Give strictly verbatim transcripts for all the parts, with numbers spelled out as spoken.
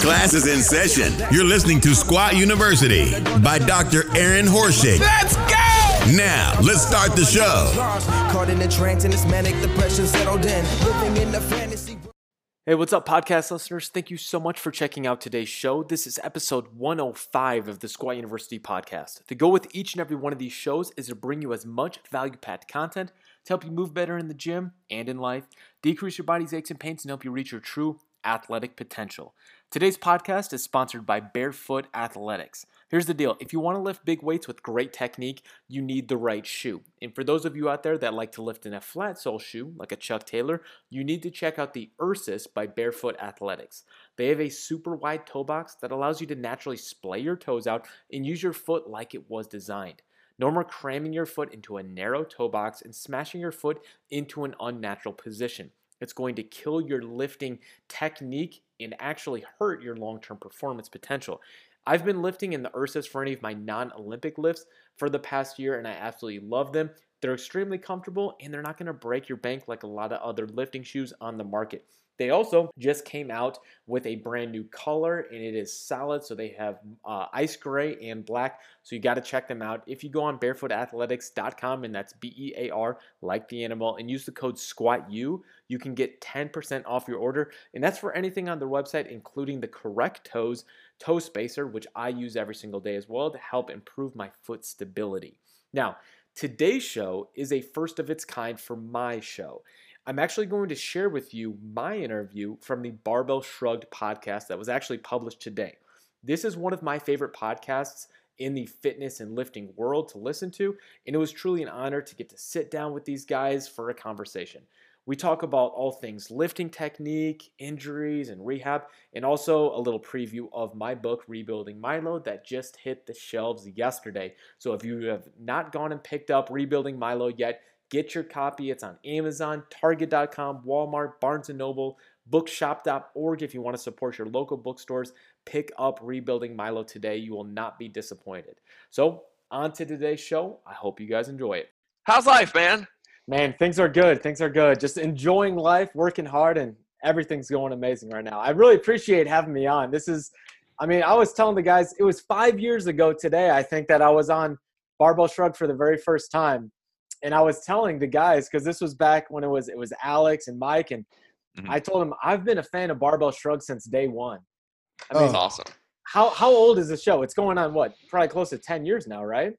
Class is in session. You're listening to Squat University by Doctor Aaron Horschig. Let's go! Now, let's start the show. Caught in a trance and this manic depression settled in. Living in the fantasy. Hey, what's up, podcast listeners? Thank you so much for checking out today's show. This is episode one oh five of the Squat University podcast. The goal with each and every one of these shows is to bring you as much value-packed content to help you move better in the gym and in life, decrease your body's aches and pains, and help you reach your true athletic potential. Today's podcast is sponsored by Barefoot Athletics. Here's the deal. If you want to lift big weights with great technique, you need the right shoe. And for those of you out there that like to lift in a flat sole shoe, like a Chuck Taylor, you need to check out the Ursus by Barefoot Athletics. They have a super wide toe box that allows you to naturally splay your toes out and use your foot like it was designed. No more cramming your foot into a narrow toe box and smashing your foot into an unnatural position. It's going to kill your lifting technique and actually hurt your long-term performance potential. I've been lifting in the Ursus for any of my non-Olympic lifts for the past year, and I absolutely love them. They're extremely comfortable, and they're not going to break your bank like a lot of other lifting shoes on the market. They also just came out with a brand new color, and it is solid. So they have uh, ice gray and black. So you got to check them out. If you go on barefoot athletics dot com, and that's B E A R, like the animal, and use the code SQUATU, you can get ten percent off your order. And that's for anything on their website, including the Correct Toes toe spacer, which I use every single day as well to help improve my foot stability. Now, today's show is a first of its kind for my show. I'm actually going to share with you my interview from the Barbell Shrugged podcast that was actually published today. This is one of my favorite podcasts in the fitness and lifting world to listen to, and it was truly an honor to get to sit down with these guys for a conversation. We talk about all things lifting technique, injuries, and rehab, and also a little preview of my book, Rebuilding Milo, that just hit the shelves yesterday. So if you have not gone and picked up Rebuilding Milo yet, get your copy. It's on Amazon, Target dot com, Walmart, Barnes and Noble, bookshop dot org. If you want to support your local bookstores, pick up Rebuilding Milo today. You will not be disappointed. So on to today's show. I hope you guys enjoy it. How's life, man? Man, things are good. Things are good. Just enjoying life, working hard, and everything's going amazing right now. I really appreciate having me on. This is, I mean, I was telling the guys, it was five years ago today, I think, that I was on Barbell Shrugged for the very first time. And I was telling the guys, because this was back when it was it was Alex and Mike, and mm-hmm. I told them I've been a fan of Barbell Shrugged since day one. I mean, That's awesome. How how old is the show? It's going on what? Probably close to ten years now, right?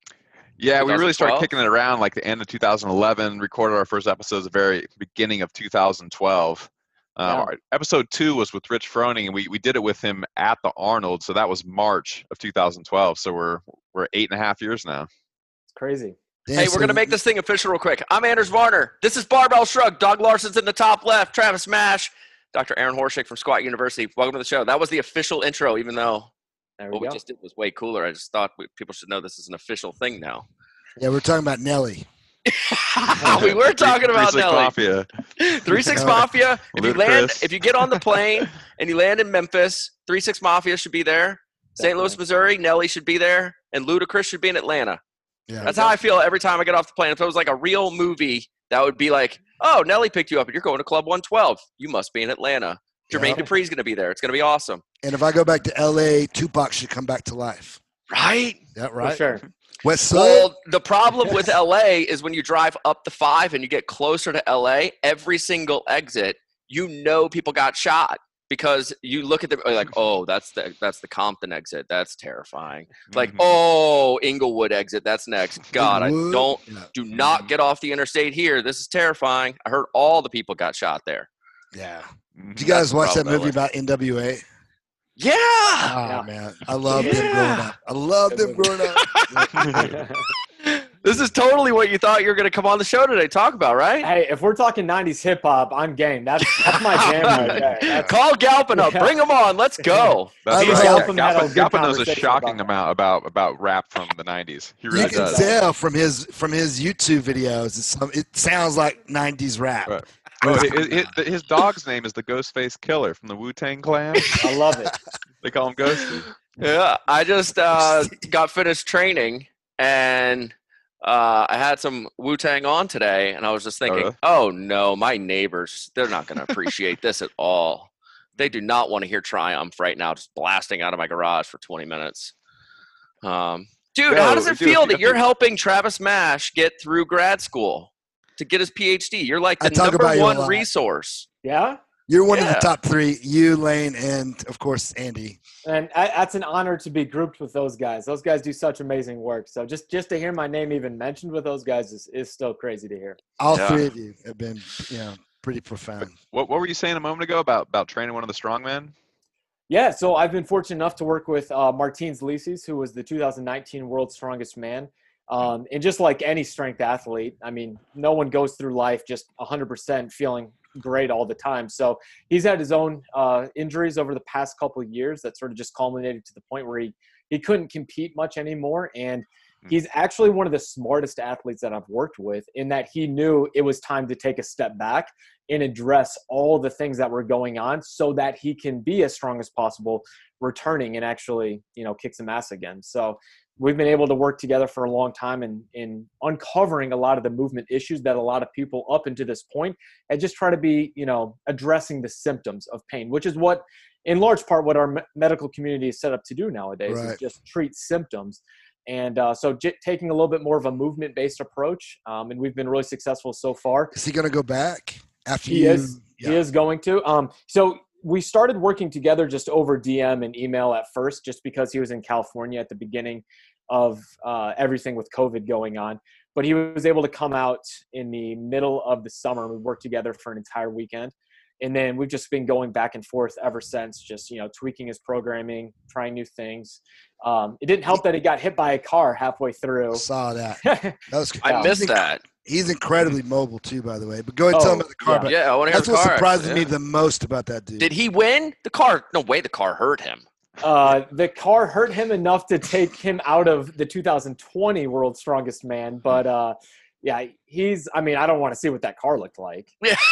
Yeah, we really started kicking it around like the end of two thousand eleven. Recorded our first episodes the very beginning of two thousand twelve. Um, yeah. Episode two was with Rich Froning, and we we did it with him at the Arnold. So that was March of two thousand twelve. So we're we're eight and a half years now. It's crazy. Hey, we're going to make this thing official real quick. I'm Anders Varner. This is Barbell Shrugged. Doug Larson's in the top left. Travis Mash. Doctor Aaron Horschig from Squat University. Welcome to the show. That was the official intro, even though we what go. we just did was way cooler. I just thought we, people should know this is an official thing now. Yeah, we're talking about Nelly. We were talking about Three Six Nelly. Mafia. Three Six Mafia. If you land, Ludacris. if you get on the plane and you land in Memphis, Three Six Mafia should be there. Saint Louis, Missouri, Nelly should be there, and Ludacris should be in Atlanta. Yeah. That's how I feel every time I get off the plane. If it was like a real movie, that would be like, oh, Nelly picked you up and you're going to Club one twelve. You must be in Atlanta. Jermaine Yeah. Dupri's going to be there. It's going to be awesome. And if I go back to L A, Tupac should come back to life. Right? That right? For sure. West Side. Well, the problem with L A is when you drive up the five and you get closer to L A, every single exit, you know people got shot. Because you look at them like, oh, that's the that's the Compton exit. That's terrifying. Like, Mhm. oh, Inglewood exit. That's next. God, I Inglewood? don't Yeah. do not get off the interstate here. This is terrifying. I heard all the people got shot there. Yeah. Mhm. Did you guys That's the watch that problem, movie L A. about N W A? Yeah. Oh, Yeah. man. I love them Yeah. growing up. I love them growing up. This is totally what you thought you were going to come on the show today talk about, right? Hey, if we're talking nineties hip hop, I'm game. That's that's my jam right there. That's, Call Galpin up. Yeah. Bring him on. Let's go. I That's love- right. Galpin had a Galpin, good Galpin knows a conversation shocking about that. amount about about rap from the nineties. He really You can does. tell from his from his YouTube videos. It's some, it sounds like nineties rap. Right. Oh, his, his, his dog's name is the Ghostface Killer from the Wu-Tang Clan. I love it. They call him Ghosty. Yeah, I just uh, got finished training, and uh, I had some Wu-Tang on today, and I was just thinking, Uh. oh, no, my neighbors, they're not going to appreciate this at all. they do not want to hear Triumph right now, just blasting out of my garage for twenty minutes. Um, dude, No, how does it dude, feel if that you- you're helping Travis Mash get through grad school to get his P H D? You're like I the talk number about you a one lot. resource. Yeah. You're one of Yeah. the top three. You, Lane, and of course Andy. And I, that's an honor to be grouped with those guys. Those guys do such amazing work. So just, just to hear my name even mentioned with those guys is, is still crazy to hear. All Yeah. three of you have been, you know, pretty profound. What What were you saying a moment ago about about training one of the strongmen? Yeah, so I've been fortunate enough to work with uh, Martins Licis, who was the two thousand nineteen World's Strongest Man. Um, and just like any strength athlete, I mean, no one goes through life just one hundred percent feeling great all the time. So he's had his own uh, injuries over the past couple of years that sort of just culminated to the point where he, he couldn't compete much anymore. And he's actually one of the smartest athletes that I've worked with, in that he knew it was time to take a step back and address all the things that were going on so that he can be as strong as possible returning and actually, you know, kick some ass again. So we've been able to work together for a long time in, in uncovering a lot of the movement issues that a lot of people up until this point and just try to be, you know, addressing the symptoms of pain, which is what, in large part, what our me- medical community is set up to do nowadays, Right. is just treat symptoms. And uh, so j- taking a little bit more of a movement-based approach, um, and we've been really successful so far. Is he going to go back after He you? is. Yeah. He is going to. Um, so we started working together just over D M and email at first, just because he was in California at the beginning of uh, everything with COVID going on. But he was able to come out in the middle of the summer. We worked together for an entire weekend. And then we've just been going back and forth ever since, just, you know, tweaking his programming, trying new things. Um, it didn't help that he got hit by a car halfway through. Saw that. That was. I Yeah. missed he's inc- that. He's incredibly mobile too, by the way. But go ahead and tell Oh, him about the car. yeah. But Yeah, I want to hear that's the what car. surprises yeah. me the most about that dude. Did he win the car? No way, the car hurt him. Uh, the car hurt him enough to take him out of the two thousand twenty World's Strongest Man. But, uh, yeah, he's – I mean, I don't want to see what that car looked like.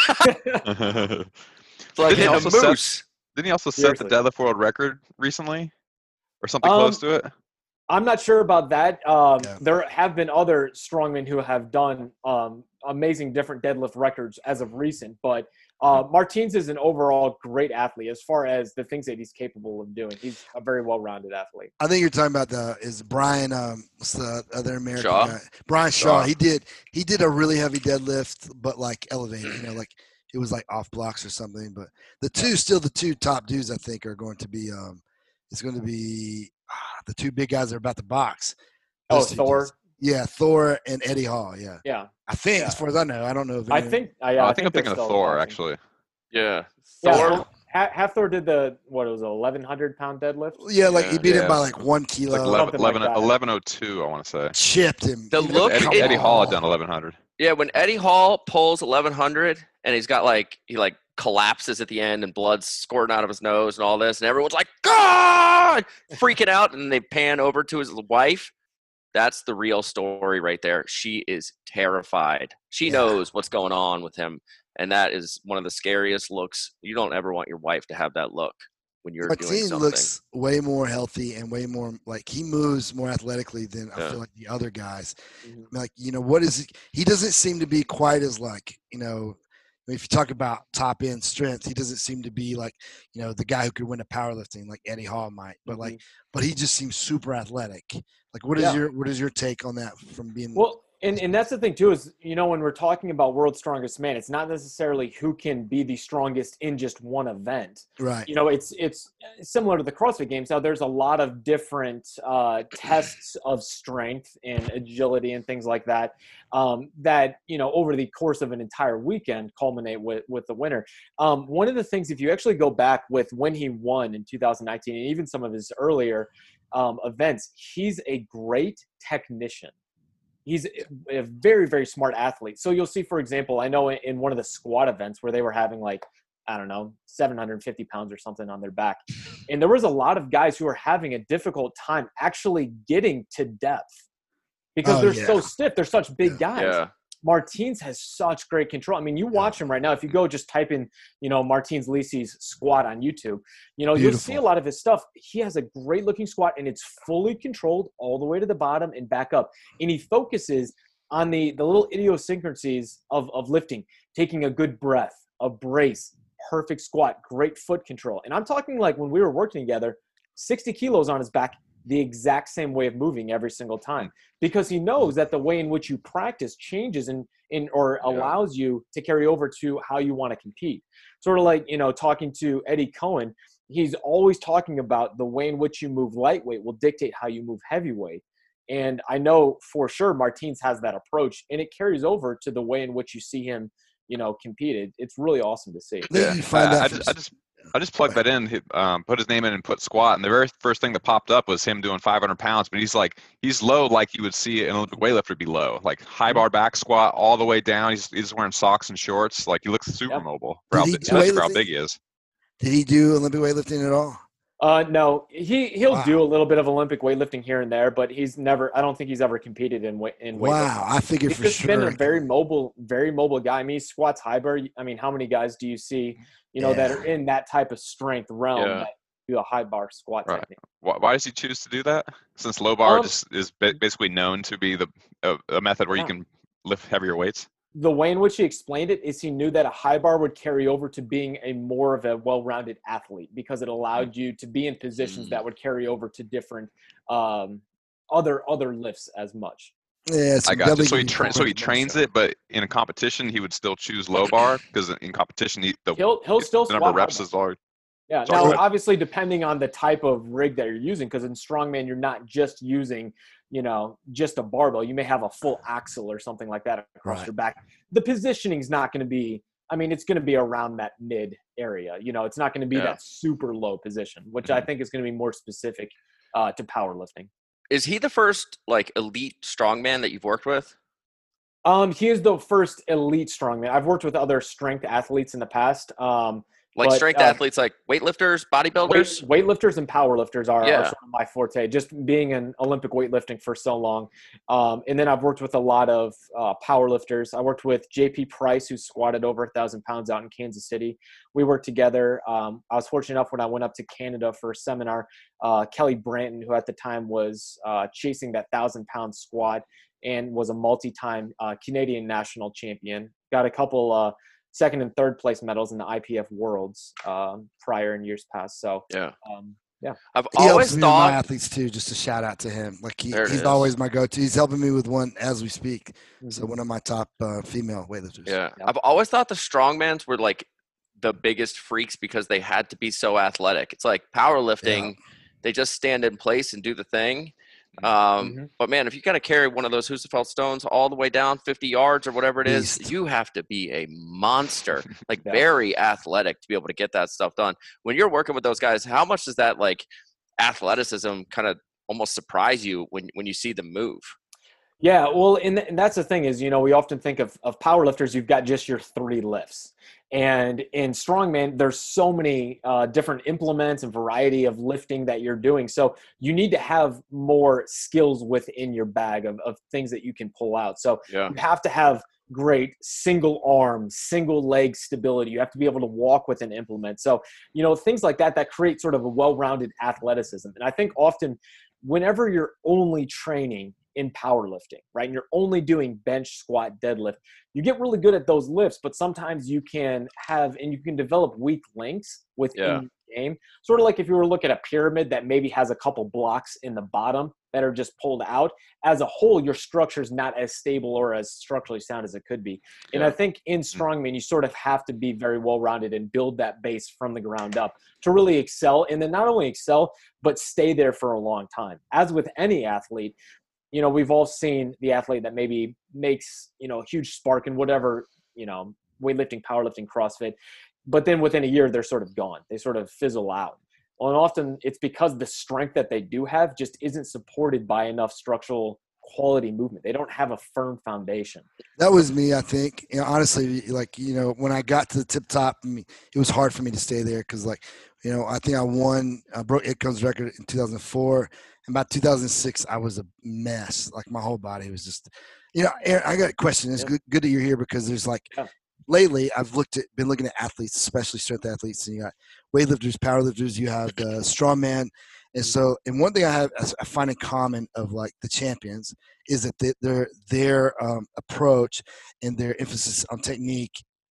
It's like Didn't he hitting a also set- moose. Didn't he also set Seriously. the deadlift world record recently, or something Um, close to it? I'm not sure about that. Um, Yeah. There have been other strongmen who have done um, amazing different deadlift records as of recent, but uh, Martins is an overall great athlete as far as the things that he's capable of doing. He's a very well-rounded athlete. I think you're talking about the is Brian. Um, what's the other American Shaw? guy? Brian Shaw. Shaw. He did. He did a really heavy deadlift, but like elevated. You know, like it was like off blocks or something. But the two, still the two top dudes, I think, are going to be. Um, it's going to be ah, the two big guys that are about to box. Oh, Those two Thor. dudes. Yeah, Thor and Eddie Hall. Yeah, Yeah. I think Yeah. as far as I know, I don't know. If I anyone- think uh, – Oh, yeah, I, think I'm they're thinking of still Thor, boxing. actually. Yeah. Yeah, Thor. so Ha- Half-Thor did the, what, it was an eleven hundred pound deadlift? Yeah, like he Yeah. beat him Yeah. by like one It's kilo. like eleven, Something like eleven, that. eleven oh two, I want to say. Chipped him. The He look like, Eddie, come it- Eddie Hall had on. done eleven hundred. Yeah, when Eddie Hall pulls eleven hundred and he's got like he like collapses at the end and blood's squirting out of his nose and all this, and everyone's like, God, freaking out, and they pan over to his wife. That's the real story right there. She is terrified. She Yeah. knows what's going on with him, and that is one of the scariest looks. You don't ever want your wife to have that look when you're doing Martin something. looks way more healthy and way more like he moves more athletically than I Yeah. feel like the other guys. Mhm. Like, you know, what is it? He doesn't seem to be quite as like, you know, if you talk about top end strength, he doesn't seem to be like, you know, the guy who could win a powerlifting like Eddie Hall might. But like, but he just seems super athletic. Like, what is Yeah. your what is your take on that from being? Well, and, and that's the thing too, is, you know, when we're talking about World's Strongest Man, it's not necessarily who can be the strongest in just one event. right? You know, it's it's similar to the CrossFit Games. Now, there's a lot of different uh, tests of strength and agility and things like that um, that, you know, over the course of an entire weekend culminate with, with the winner. Um, one of the things, if you actually go back with when he won in two thousand nineteen and even some of his earlier um, events, he's a great technician. He's a very, very smart athlete. So you'll see, for example, I know in one of the squat events where they were having like, I don't know, seven hundred fifty pounds or something on their back. And there was a lot of guys who were having a difficult time actually getting to depth because Oh, they're yeah. so stiff. They're such big guys. Yeah. Martins has such great control. I mean, you watch him right now. If you go just type in, you know, Martins Licis squat on YouTube, you know, you'll see a Beautiful. lot of his stuff. He has a great looking squat and it's fully controlled all the way to the bottom and back up. And he focuses on the, the little idiosyncrasies of, of lifting, taking a good breath, a brace, perfect squat, great foot control. And I'm talking like when we were working together, sixty kilos on his back, the exact same way of moving every single time, because he knows that the way in which you practice changes and in or Yeah. allows you to carry over to how you want to compete. Sort of like, you know, talking to Eddie Cohen, he's always talking about the way in which you move lightweight will dictate how you move heavyweight. And I know for sure Martins has that approach, and it carries over to the way in which you see him, you know, competed. It's really awesome to see. Then Yeah, you find I, out I from- just, I just I just plugged that in, hit, um, put his name in, and put squat. And the very first thing that popped up was him doing five hundred pounds. But he's like, he's low like you would see an Olympic weightlifter be low, like high bar back squat all the way down. He's he's wearing socks and shorts. Like he looks super Yep. mobile, for Did how, he big- do especially for how weightlifting? big he is. Did he do Olympic weightlifting at all? Uh, no, he he'll Wow. do a little bit of Olympic weightlifting here and there, but he's never. I don't think he's ever competed in weight in weightlifting. Wow, I figured He's for just sure. been a very mobile, very mobile guy. I mean, he squats high bar. I mean, how many guys do you see, you know, that Yeah. are in that type of strength realm Yeah. that do a high bar squat Right. technique? Why, why does he choose to do that? Since low bar Um, just is ba- basically known to be the a, a method where Yeah. you can lift heavier weights. The way in which he explained it is he knew that a high bar would carry over to being a more of a well-rounded athlete, because it allowed you to be in positions Mm. that would carry over to different um, other other lifts as much. Yeah, I got you. So he tra- tra- so he trains it, but in a competition he would still choose low bar because in competition he, the, He'll he'll still the number of squat high reps bar. is large. Yeah. Sorry, Now, go ahead. obviously, depending on the type of rig that you're using, because in strongman, you're not just using, you know, just a barbell. You may have a full axle or something like that across Right. your back. The positioning is not going to be, I mean, it's going to be around that mid area. You know, it's not going to be Yeah. that super low position, which I think is going to be more specific uh, to powerlifting. Is he the first like elite strongman that you've worked with? Um, he is the first elite strongman. I've worked with other strength athletes in the past. Um, Like But, strength uh, athletes, like weightlifters, bodybuilders? Weight, weightlifters and powerlifters are, Yeah. are sort of my forte, just being in Olympic weightlifting for so long. Um, and then I've worked with a lot of uh, powerlifters. I worked with J P Price, who squatted over a thousand pounds out in Kansas City. We worked together. Um, I was fortunate enough when I went up to Canada for a seminar, uh, Kelly Branton, who at the time was uh, chasing that thousand pound squat and was a multi-time uh, Canadian national champion. Got a couple uh, second and third place medals in the I P F Worlds um, prior in years past. So, Yeah. um, yeah. I've He helps always me with my thought athletes too. Just a shout out to him. Like he, There it he's is. always my go-to. He's helping me with one as we speak. So Mhm. one of my top uh, female weightlifters. Yeah. Yeah. I've always thought the strongmans were like the biggest freaks because they had to be so athletic. It's like powerlifting, they just stand in place and do the thing. Um, Mhm. But man, if you got to carry one of those Husafeld stones all the way down fifty yards or whatever it is, Beast. you have to be a monster, like Yeah. very athletic to be able to get that stuff done. When you're working with those guys, how much does that like athleticism kind of almost surprise you when, when you see them move? Yeah, well, and, and that's the thing is, you know, we often think of, of powerlifters, you've got just your three lifts. And in strongman, there's so many uh, different implements and variety of lifting that you're doing. So you need to have more skills within your bag of, of things that you can pull out. So Yeah. you have to have great single arm, single leg stability. You have to be able to walk with an implement. So, you know, things like that, that create sort of a well-rounded athleticism. And I think often whenever you're only training in powerlifting, right, and you're only doing bench, squat, deadlift, you get really good at those lifts, but sometimes you can have, and you can develop weak links within Yeah. the game. Sort of like if you were to look at a pyramid that maybe has a couple blocks in the bottom that are just pulled out. As a whole, your structure is not as stable or as structurally sound as it could be. And Yeah. I think in strongman, you sort of have to be very well-rounded and build that base from the ground up to really excel. And then not only excel, but stay there for a long time. As with any athlete, you know, we've all seen the athlete that maybe makes, you know, a huge spark in whatever, you know, weightlifting, powerlifting, CrossFit, but then within a year, they're sort of gone. They sort of fizzle out. Well, and often it's because the strength that they do have just isn't supported by enough structural quality movement. They don't have a firm foundation. That was me, I think. You know, honestly, like, you know, when I got to the tip top, I mean, it was hard for me to stay there because, like, you know, I think I won, I broke Itco's record in two thousand four. And by two thousand six, I was a mess. Like, my whole body was just, you know, Aaron, I got a question. It's Yeah. good, good that you're here because there's, like, Yeah. lately I've looked at, been looking at athletes, especially strength athletes, and you got weightlifters, powerlifters, you have the strongman. And so, and one thing I have, I find in common of like the champions is that they, their their um, approach and their emphasis on technique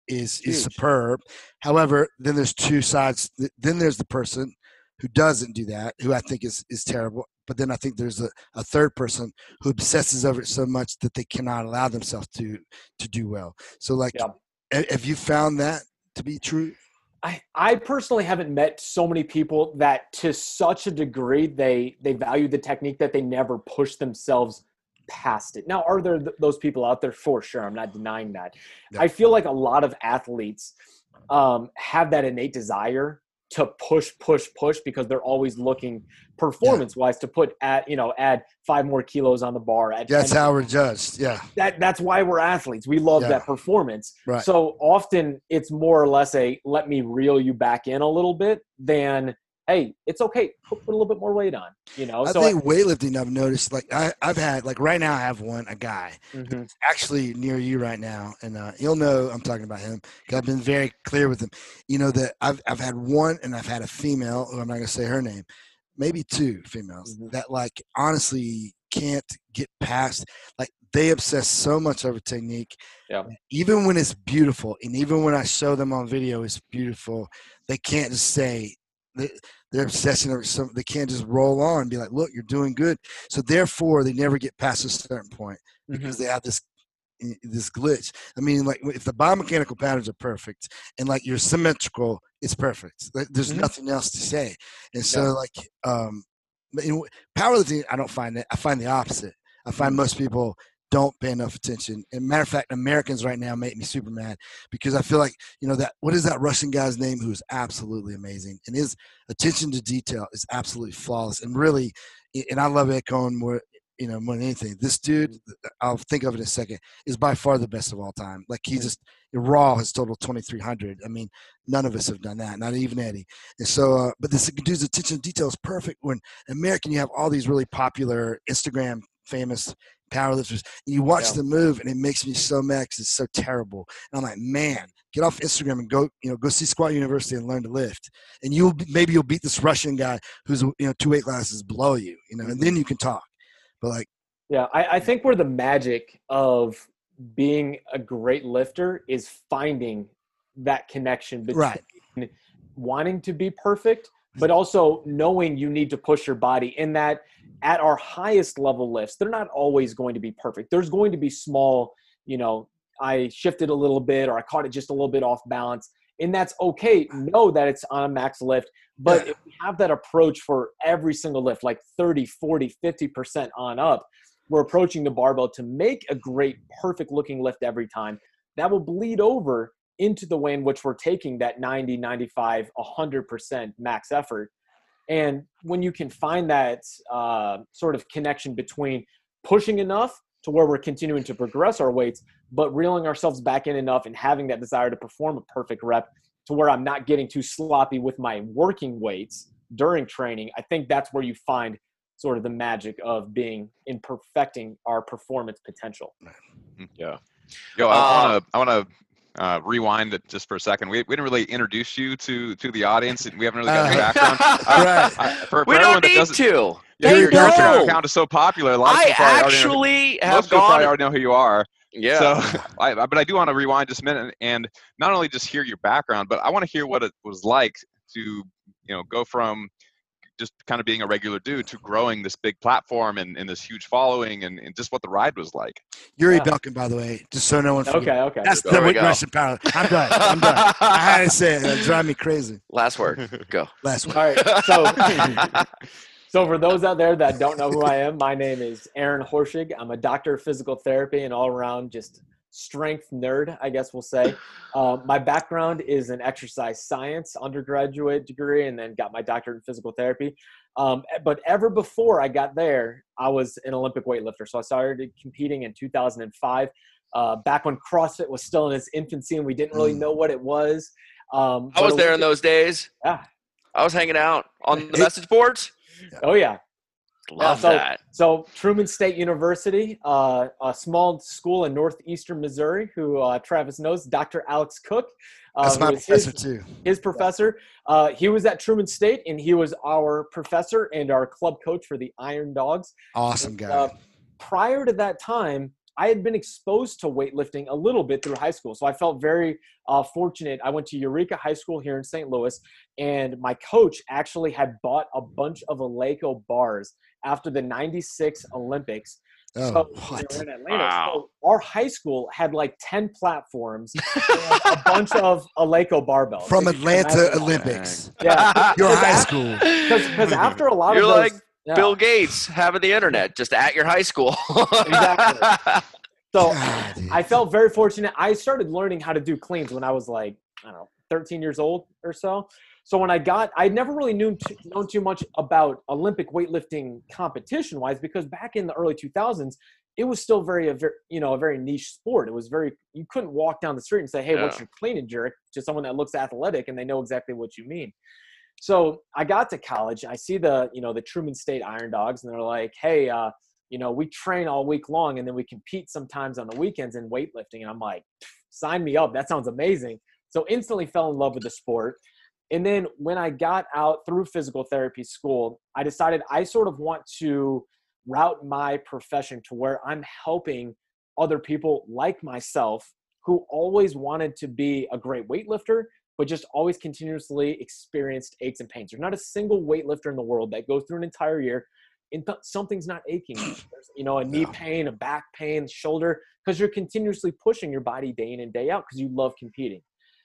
is is superb. However, then there's two sides. Then there's the person who doesn't do that, who I think is is terrible. But then I think there's a, a third person who obsesses over it so much that they cannot allow themselves to to do well. So, like, yeah. have you found that to be true? I, I personally haven't met so many people that to such a degree they they value the technique that they never push themselves past it. Now, are there th- those people out there? For sure. I'm not denying that. Yeah. I feel like a lot of athletes um, have that innate desire to push, push, push because they're always looking performance-wise yeah. to put at you know add five more kilos on the bar. At that's how we're judged. Yeah, that that's why we're athletes. We love yeah. that performance. Right. So often it's more or less a let me reel you back in a little bit than hey, it's okay, put, put a little bit more weight on. You know, I so think I, weightlifting. I've noticed like I, I've had like right now I have one a guy mm-hmm. who's actually near you right now, and uh, he'll know I'm talking about him because I've been very clear with him. You know that I've I've had one and I've had a female who I'm not gonna say her name. Maybe two females mm-hmm. that like honestly can't get past, like they obsess so much over technique. Yeah. Even when it's beautiful and even when I show them on video it's beautiful, they can't just say they, they're obsessing over something. They can't just roll on and be like, look, you're doing good. So therefore they never get past a certain point because mm-hmm. they have this this glitch. I mean, like if the biomechanical patterns are perfect and like you're symmetrical, it's perfect. Like, there's mm-hmm. nothing else to say. And so yeah. like um, you know, powerlifting, I don't find that. I find the opposite. I find mm-hmm. most people don't pay enough attention. And matter of fact, Americans right now make me super mad because I feel like, you know, that what is that Russian guy's name who's absolutely amazing and his attention to detail is absolutely flawless. And really, and I love Ed Coan more. You know, more than anything, this dude, I'll think of it in a second, is by far the best of all time. Like he just, raw has totaled twenty-three hundred. I mean, none of us have done that, not even Eddie. And so, uh, but this dude's attention to detail is perfect. When American, you have all these really popular Instagram famous powerlifters, and you watch yeah. them move, and it makes me so mad because it's so terrible. And I'm like, man, get off Instagram and go, you know, go see Squat University and learn to lift. And you'll maybe you'll beat this Russian guy who's, you know, two weight classes below you, you know, and then you can talk. But like, yeah, I, I think where the magic of being a great lifter is finding that connection between right. wanting to be perfect, but also knowing you need to push your body in that at our highest level lifts, they're not always going to be perfect. There's going to be small, you know, I shifted a little bit or I caught it just a little bit off balance. And that's okay. Know that it's on a max lift. But if we have that approach for every single lift, like thirty, forty, fifty percent on up, we're approaching the barbell to make a great, perfect looking lift every time. That will bleed over into the way in which we're taking that ninety, ninety-five, one hundred percent max effort. And when you can find that uh, sort of connection between pushing enough to where we're continuing to progress our weights, but reeling ourselves back in enough and having that desire to perform a perfect rep to where I'm not getting too sloppy with my working weights during training, I think that's where you find sort of the magic of being in perfecting our performance potential. Yeah. Yo, I want to I want to uh, rewind it just for a second. We, we didn't really introduce you to to the audience. We haven't really got your background. Right. I, I, for, we for don't need to. Yeah, your, your account is so popular. A lot of I people actually know, have most people gone. probably already know who you are. Yeah. So, I, but I do want to rewind just a minute and not only just hear your background, but I want to hear what it was like to, you know, go from just kind of being a regular dude to growing this big platform and, and this huge following and, and just what the ride was like. Yuri yeah. Belkin, by the way, just so no one forgets. Okay, okay. That's the Russian power. I'm done. I'm done. I had to say it. It drive me crazy. Last word. Go. Last word. All right. So, so for those out there that don't know who I am, my name is Aaron Horschig. I'm a doctor of physical therapy and all around just strength nerd, I guess we'll say. Uh, my background is in exercise science, undergraduate degree, and then got my doctorate in physical therapy. Um, but ever before I got there, I was an Olympic weightlifter. So I started competing in two thousand five, uh, back when CrossFit was still in its infancy and we didn't really know what it was. Um, I was there in those days. Yeah. I was hanging out on the message boards. Oh, yeah. Love uh, so, that. So Truman State University, uh, a small school in northeastern Missouri, who uh, Travis knows, Doctor Alex Cook. Uh, That's my professor, his, too. His professor. Uh, he was at Truman State, and he was our professor and our club coach for the Iron Dogs. Awesome and, guy. Uh, prior to that time, I had been exposed to weightlifting a little bit through high school. So I felt very uh, fortunate. I went to Eureka High School here in Saint Louis, and my coach actually had bought a bunch of Eleiko bars after the ninety-six Olympics. Oh, so what? we were in Atlanta. Wow. So our high school had like ten platforms and a bunch of Eleiko barbells. From So you can Atlanta imagine- Olympics. Yeah. Your high school. Because after a lot You're of those, like yeah. Bill Gates having the internet just at your high school. Exactly. So God, dude. I felt very fortunate. I started learning how to do cleans when I was like, I don't know, thirteen years old or so. So when I got, I never really knew too, known too much about Olympic weightlifting competition wise, because back in the early two thousands, it was still very, a very, you know, a very niche sport. It was very, you couldn't walk down the street and say, hey, Yeah. what's your clean and jerk, to someone that looks athletic and they know exactly what you mean. So I got to college. I see the, you know, the Truman State Iron Dogs, and they're like, hey, uh, you know, we train all week long and then we compete sometimes on the weekends in weightlifting. And I'm like, sign me up. That sounds amazing. So instantly fell in love with the sport. And then when I got out through physical therapy school, I decided I sort of want to route my profession to where I'm helping other people like myself who always wanted to be a great weightlifter, but just always continuously experienced aches and pains. There's not a single weightlifter in the world that goes through an entire year and th- something's not aching. There's, you know, a knee pain, a back pain, shoulder, because you're continuously pushing your body day in and day out because you love competing.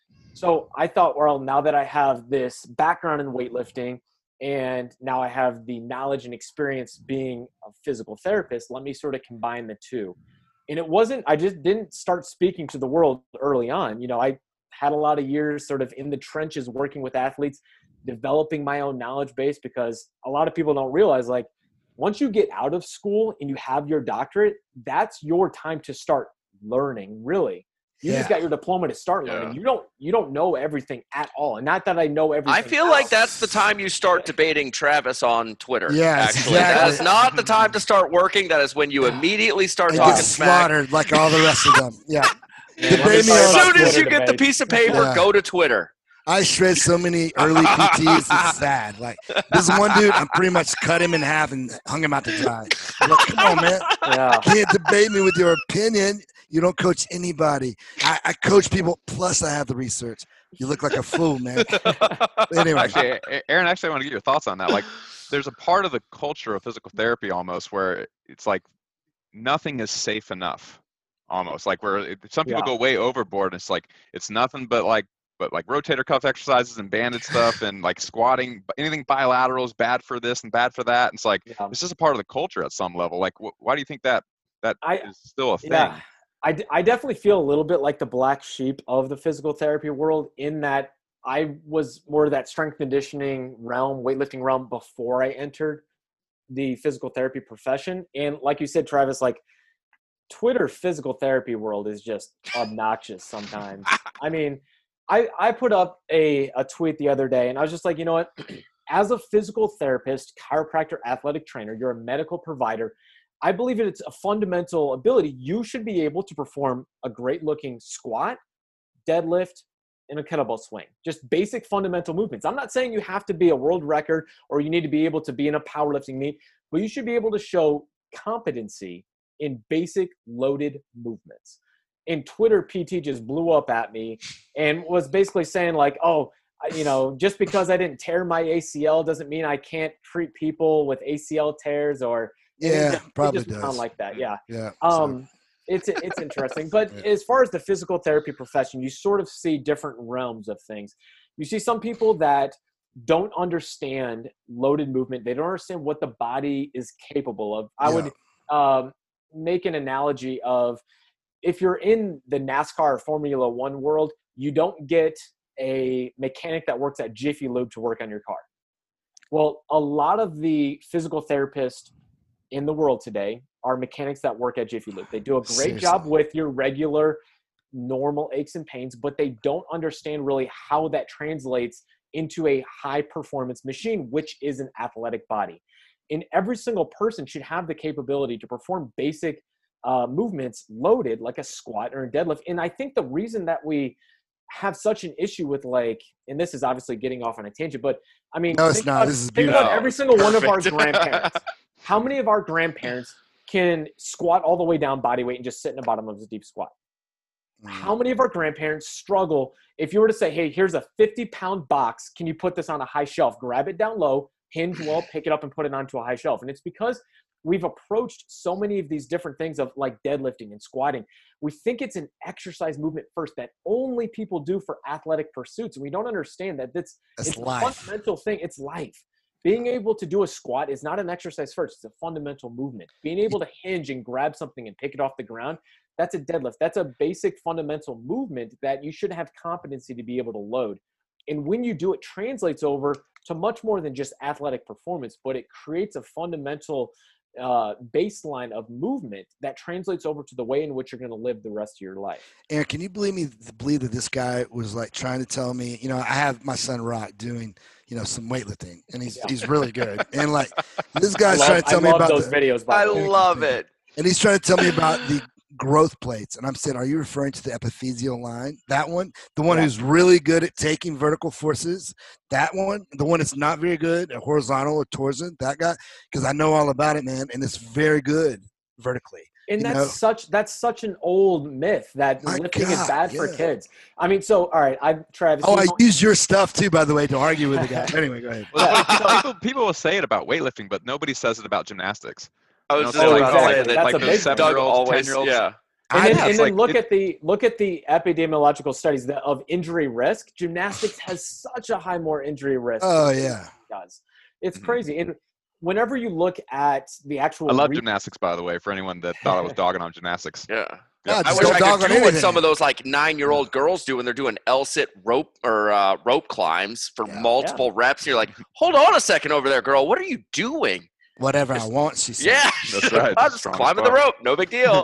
So I thought, well, now that I have this background in weightlifting and now I have the knowledge and experience being a physical therapist, let me sort of combine the two. And it wasn't, I just didn't start speaking to the world early on. You know, I had a lot of years sort of in the trenches working with athletes, developing my own knowledge base, because a lot of people don't realize, like, once you get out of school and you have your doctorate, that's your time to start learning, really. You Yeah. just got your diploma to start learning. Yeah. You don't you don't know everything at all. And not that I know everything. I feel now. like that's the time you start debating Travis on Twitter. Yes, actually. That exactly. is not the time to start working. That is when you immediately start And talking get smack. slaughtered like all the rest of them. Yeah. Yeah, Debate let me me tell on As about soon as you Twitter get the debates. piece of paper, Yeah. go to Twitter. I shred so many early P Ts. It's sad. Like this one dude, I pretty much cut him in half and hung him out to dry. I'm like, come on, man. Yeah. You can't debate me with your opinion. You don't coach anybody. I, I coach people, plus I have the research. You look like a fool, man. Anyway. Actually, A- Aaron, actually, I want to get your thoughts on that. Like, there's a part of the culture of physical therapy almost where it's like nothing is safe enough, almost. Like where it, some people Yeah. go way overboard. And it's like it's nothing but like but like rotator cuff exercises and banded stuff and like squatting. But anything bilateral is bad for this and bad for that. And it's like Yeah. it's just a part of the culture at some level. Like, wh- why do you think that that I- is still a thing? Yeah, I, d- I definitely feel a little bit like the black sheep of the physical therapy world, in that I was more of that strength conditioning realm, weightlifting realm, before I entered the physical therapy profession. And like you said, Travis, like Twitter physical therapy world is just obnoxious sometimes. I mean, I, I put up a, a tweet the other day and I was just like, you know what? As a physical therapist, chiropractor, athletic trainer, you're a medical provider. I believe that it's a fundamental ability. You should be able to perform a great looking squat, deadlift, and a kettlebell swing. Just basic fundamental movements. I'm not saying you have to be a world record or you need to be able to be in a powerlifting meet, but you should be able to show competency in basic loaded movements. And Twitter P T just blew up at me and was basically saying like, oh, I- you know, just because I didn't tear my A C L doesn't mean I can't treat people with A C L tears, or and it Yeah, just- it probably just went on does. like that. Yeah. Yeah. Um, it's it's interesting, but Yeah. as far as the physical therapy profession, you sort of see different realms of things. You see some people that don't understand loaded movement. They don't understand what the body is capable of. I Yeah. would um, make an analogy of, if you're in the NASCAR or Formula One world, you don't get a mechanic that works at Jiffy Lube to work on your car. Well, a lot of the physical therapists in the world today are mechanics that work at Jiffy Lube. They do a great Seriously. job with your regular normal aches and pains, but they don't understand really how that translates into a high performance machine, which is an athletic body. And every single person should have the capability to perform basic uh, movements loaded, like a squat or a deadlift. And I think the reason that we have such an issue with, like, and this is obviously getting off on a tangent, but I mean, No, it's think not. about- This is think about beautiful. every single one of our Perfect. grandparents. How many of our grandparents can squat all the way down body weight and just sit in the bottom of a deep squat. How many of our grandparents struggle if you were to say, hey, here's a fifty pound box. Can you put this on a high shelf? Grab it down low, hinge well, pick it up and put it onto a high shelf. And it's because we've approached so many of these different things of like deadlifting and squatting. We think it's an exercise movement first that only people do for athletic pursuits. And we don't understand that that's, it's a fundamental thing. It's life. Being able to do a squat is not an exercise first. It's a fundamental movement. Being able to hinge and grab something and pick it off the ground, that's a deadlift. That's a basic fundamental movement that you should have competency to be able to load. And when you do, it translates over to much more than just athletic performance, but it creates a fundamental uh, baseline of movement that translates over to the way in which you're going to live the rest of your life. Aaron, can you believe me, believe that this guy was like trying to tell me, you know, I have my son Rock doing, you know, some weightlifting, and he's, yeah. he's really good. And like, this guy's love, trying to tell I me about those the, videos. By I love it. And he's trying to tell me about the growth plates. And I'm saying, are you referring to the epiphyseal line? That one, the one yeah. who's really good at taking vertical forces, that one, the one that's not very good at horizontal or torsion, that guy, because I know all about it, man. And it's very good vertically. And that's know? such, that's such an old myth that My lifting God, is bad yeah. for kids. I mean, so, all right, I, Travis. Oh, I use your stuff too, by the way, to argue with the guy. Anyway, go ahead. Well, people, people will say it about weightlifting, but nobody says it about gymnastics. I was You just know, like, exactly. saying that, That's like a those big seven-year-olds, Doug always- ten-year-olds. yeah. And I then, know, and it's then like look it- at the look at the epidemiological studies that of injury risk. Gymnastics has such a high more injury risk. Oh, than yeah. it does. It's Mhm. crazy. And whenever you look at the actual, I love re- gymnastics, by the way, for anyone that thought I was dogging on gymnastics. Yeah. Yeah, I just wish don't I dog could on do what anything. some of those like nine-year-old girls do when they're doing L-sit rope or uh, rope climbs for Yeah. multiple reps. You're like, hold on a second over there, girl. What are you doing? Whatever I want, she said. Yeah, That's right. I'm just Strong as climbing the fuck. rope. No big deal.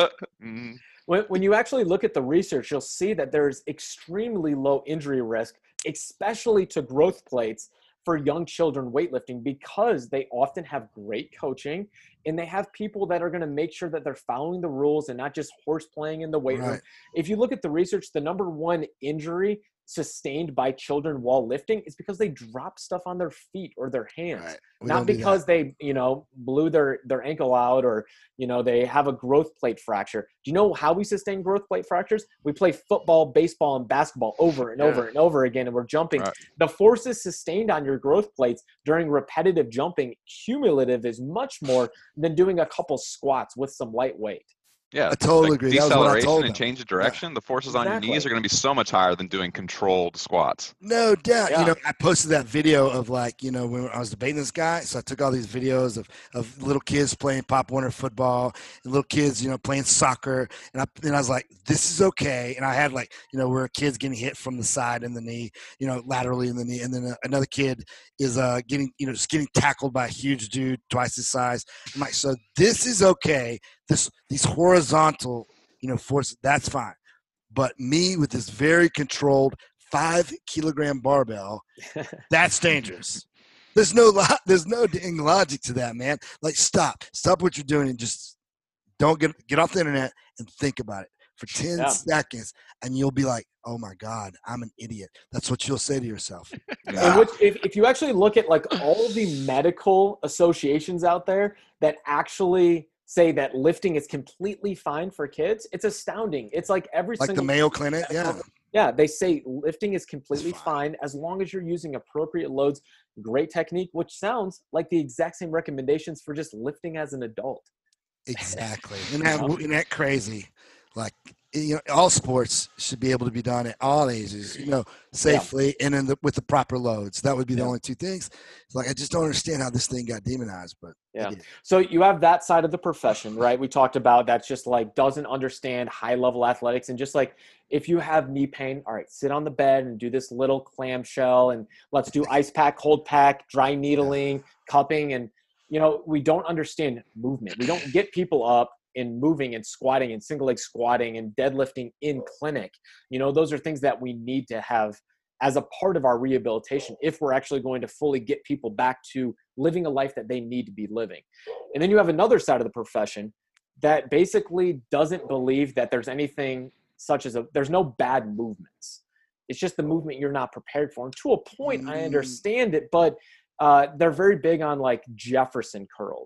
Mhm. when, when you actually look at the research, you'll see that there's extremely low injury risk, especially to growth plates for young children weightlifting, because they often have great coaching and they have people that are going to make sure that they're following the rules and not just horse playing in the weight room. Right. If you look at the research, the number one injury sustained by children while lifting is because they drop stuff on their feet or their hands. Right. We Not don't do because they, you know, blew their, their ankle out or, you know, they have a growth plate fracture. Do you know how we sustain growth plate fractures? We play football, baseball, and basketball over and Yeah. over and over again, and we're jumping. Right. The forces sustained on your growth plates during repetitive jumping, cumulative, is much more than doing a couple squats with some light weight. Yeah, I totally like agree. That was what I deceleration told and them. change of direction. The forces on your Exactly. knees are going to be so much higher than doing controlled squats. No doubt. Yeah. You know, I posted that video of like, you know, when I was debating this guy. So I took all these videos of, of little kids playing Pop Warner football and little kids, you know, playing soccer. And I, and I was like, this is okay. And I had like, you know, where a kid's getting hit from the side in the knee, you know, laterally in the knee. And then uh, another kid is uh, getting, you know, just getting tackled by a huge dude twice his size. I'm like, so this is okay. This, these horizontal, you know, force, that's fine. But me with this very controlled five kilogram barbell, that's dangerous. There's no, lo- there's no dang logic to that, man. Like, stop, stop what you're doing and just don't get, get off the internet and think about it for ten Yeah. seconds. And you'll be like, oh my God, I'm an idiot. That's what you'll say to yourself. And which, if, if you actually look at like all the medical associations out there that actually say that lifting is completely fine for kids, it's astounding. It's like every Like the single Mayo Clinic. Yeah. yeah, they say lifting is completely It's fine. fine as long as you're using appropriate loads, great technique, which sounds like the exact same recommendations for just lifting as an adult. Exactly. Isn't that, isn't that crazy? Like, you know, all sports should be able to be done at all ages, you know, safely and in the, with the proper loads. That would be the Yeah. only two things. It's like, I just don't understand how this thing got demonized, but Yeah. it did. So you have that side of the profession, right? We talked about that's just like doesn't understand high level athletics. And just like if you have knee pain, all right, sit on the bed and do this little clamshell and let's do ice pack, cold pack, dry needling, cupping. And, you know, we don't understand movement. We don't get people up and moving and squatting and single leg squatting and deadlifting in clinic. You know, those are things that we need to have as a part of our rehabilitation if we're actually going to fully get people back to living a life that they need to be living. And then you have another side of the profession that basically doesn't believe that there's anything such as a, there's no bad movements. It's just the movement you're not prepared for. And to a point, I understand it, but uh, they're very big on like Jefferson curls.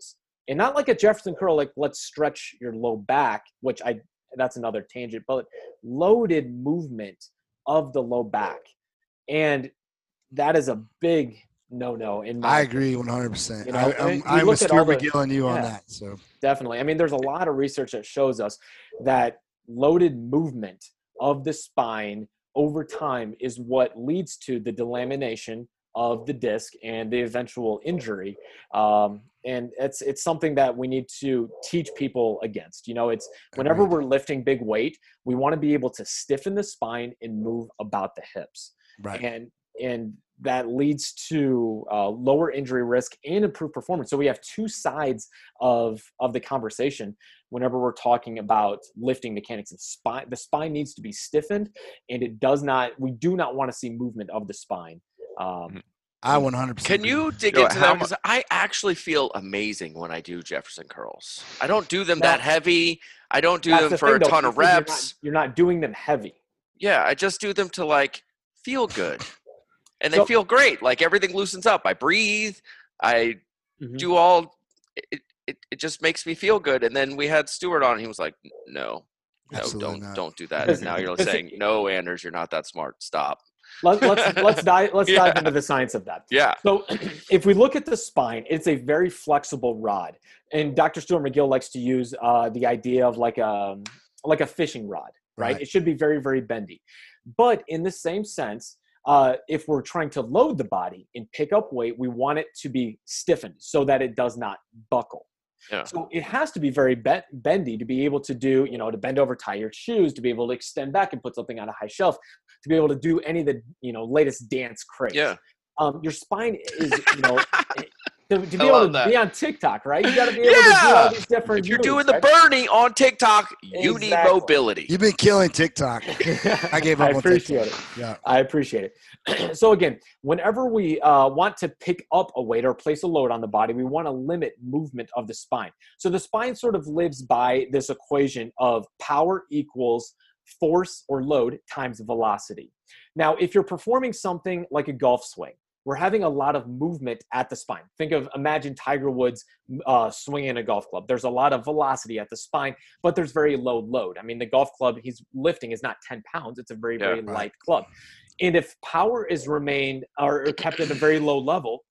And not like a Jefferson curl, like let's stretch your low back, which I that's another tangent, but loaded movement of the low back. And that is a big no-no in my I agree one hundred percent. You know, I, I'm, you I'm look with at all Stuart the- McGill and you on yeah. that. So Definitely. I mean, there's a lot of research that shows us that loaded movement of the spine over time is what leads to the delamination of the disc and the eventual injury. Um, and it's it's something that we need to teach people against. You know, it's whenever Agreed. we're lifting big weight, we want to be able to stiffen the spine and move about the hips. right. And and that leads to uh, lower injury risk and improved performance. So we have two sides of of the conversation whenever we're talking about lifting mechanics. And spine, the spine needs to be stiffened, and it does not. We do not want to see movement of the spine. Um, I one hundred percent. Can you dig Yo, into how that? mu- Because I actually feel amazing when I do Jefferson curls. I don't do them Now- that heavy. I don't do that's them the for thing, a though, ton of because you're not- reps. You're not, doing them heavy. Yeah, I just do them to like feel good. And they So- feel great. Like everything loosens up. I breathe. I Mhm. do all it, it it just makes me feel good. And then we had Stuart on and he was like, no. No, Absolutely don't not. don't do that. Because- And now you're because- saying, no, Anders, you're not that smart. Stop. Let, let's let's dive let's Yeah. dive into the science of that. Yeah. So if we look at the spine, it's a very flexible rod. And Doctor Stuart McGill likes to use uh, the idea of like a, like a fishing rod, right? Right. It should be very, very bendy. But in the same sense, uh, if we're trying to load the body and pick up weight, we want it to be stiffened so that it does not buckle. Yeah. So it has to be very be- bendy to be able to do, you know, to bend over, tie your shoes, to be able to extend back and put something on a high shelf, to be able to do any of the, you know, latest dance craze. Yeah. Um, your spine is, you know, to, to be I able love to that. be on TikTok, right? You got to be able to do Yeah. all these different. If you're moves, doing the right? Bernie on TikTok, you need Exactly. mobility. You've been killing TikTok. I gave up I on appreciate TikTok. it. Yeah. I appreciate it. So again, whenever we uh, want to pick up a weight or place a load on the body, we want to limit movement of the spine. So the spine sort of lives by this equation of power equals force or load times velocity. Now, if you're performing something like a golf swing, we're having a lot of movement at the spine. Think of, imagine Tiger Woods uh, swinging a golf club. There's a lot of velocity at the spine, but there's very low load. I mean, the golf club he's lifting is not ten pounds. It's a very, Yeah, very right. light club. And if power is remained or kept at a very low level,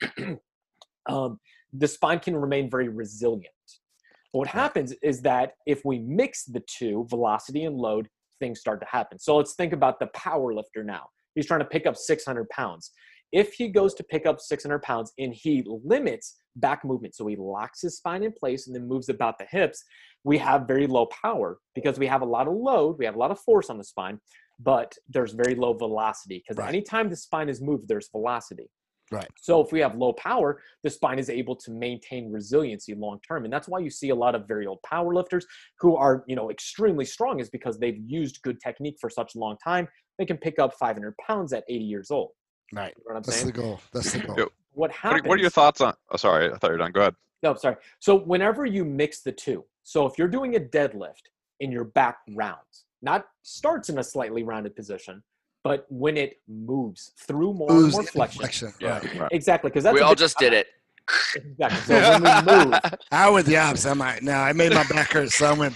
um, the spine can remain very resilient. But what happens is that if we mix the two, velocity and load, things start to happen. So let's think about the power lifter now. He's trying to pick up six hundred pounds. If he goes to pick up six hundred pounds and he limits back movement, so he locks his spine in place and then moves about the hips, we have very low power because we have a lot of load, we have a lot of force on the spine, but there's very low velocity because Right. anytime the spine is moved, there's velocity. Right. So if we have low power, the spine is able to maintain resiliency long term. And that's why you see a lot of very old power lifters who are, you know, extremely strong, is because they've used good technique for such a long time. They can pick up five hundred pounds at eighty years old. Right. You know what I'm That's saying? the goal. That's the goal. Yo, What What happens? are, what are your thoughts on? Oh, sorry, I thought you were done. Go ahead. No, sorry. So whenever you mix the two, so if you're doing a deadlift and your back rounds, not starts in a slightly rounded position, but when it moves through more and Moves more into flexion. flexion. Yeah. Right. Right. Exactly, because that's We a all big- just did it. Exactly. So when we move, I went the opposite. I'm like, no, I made my back hurt, so I went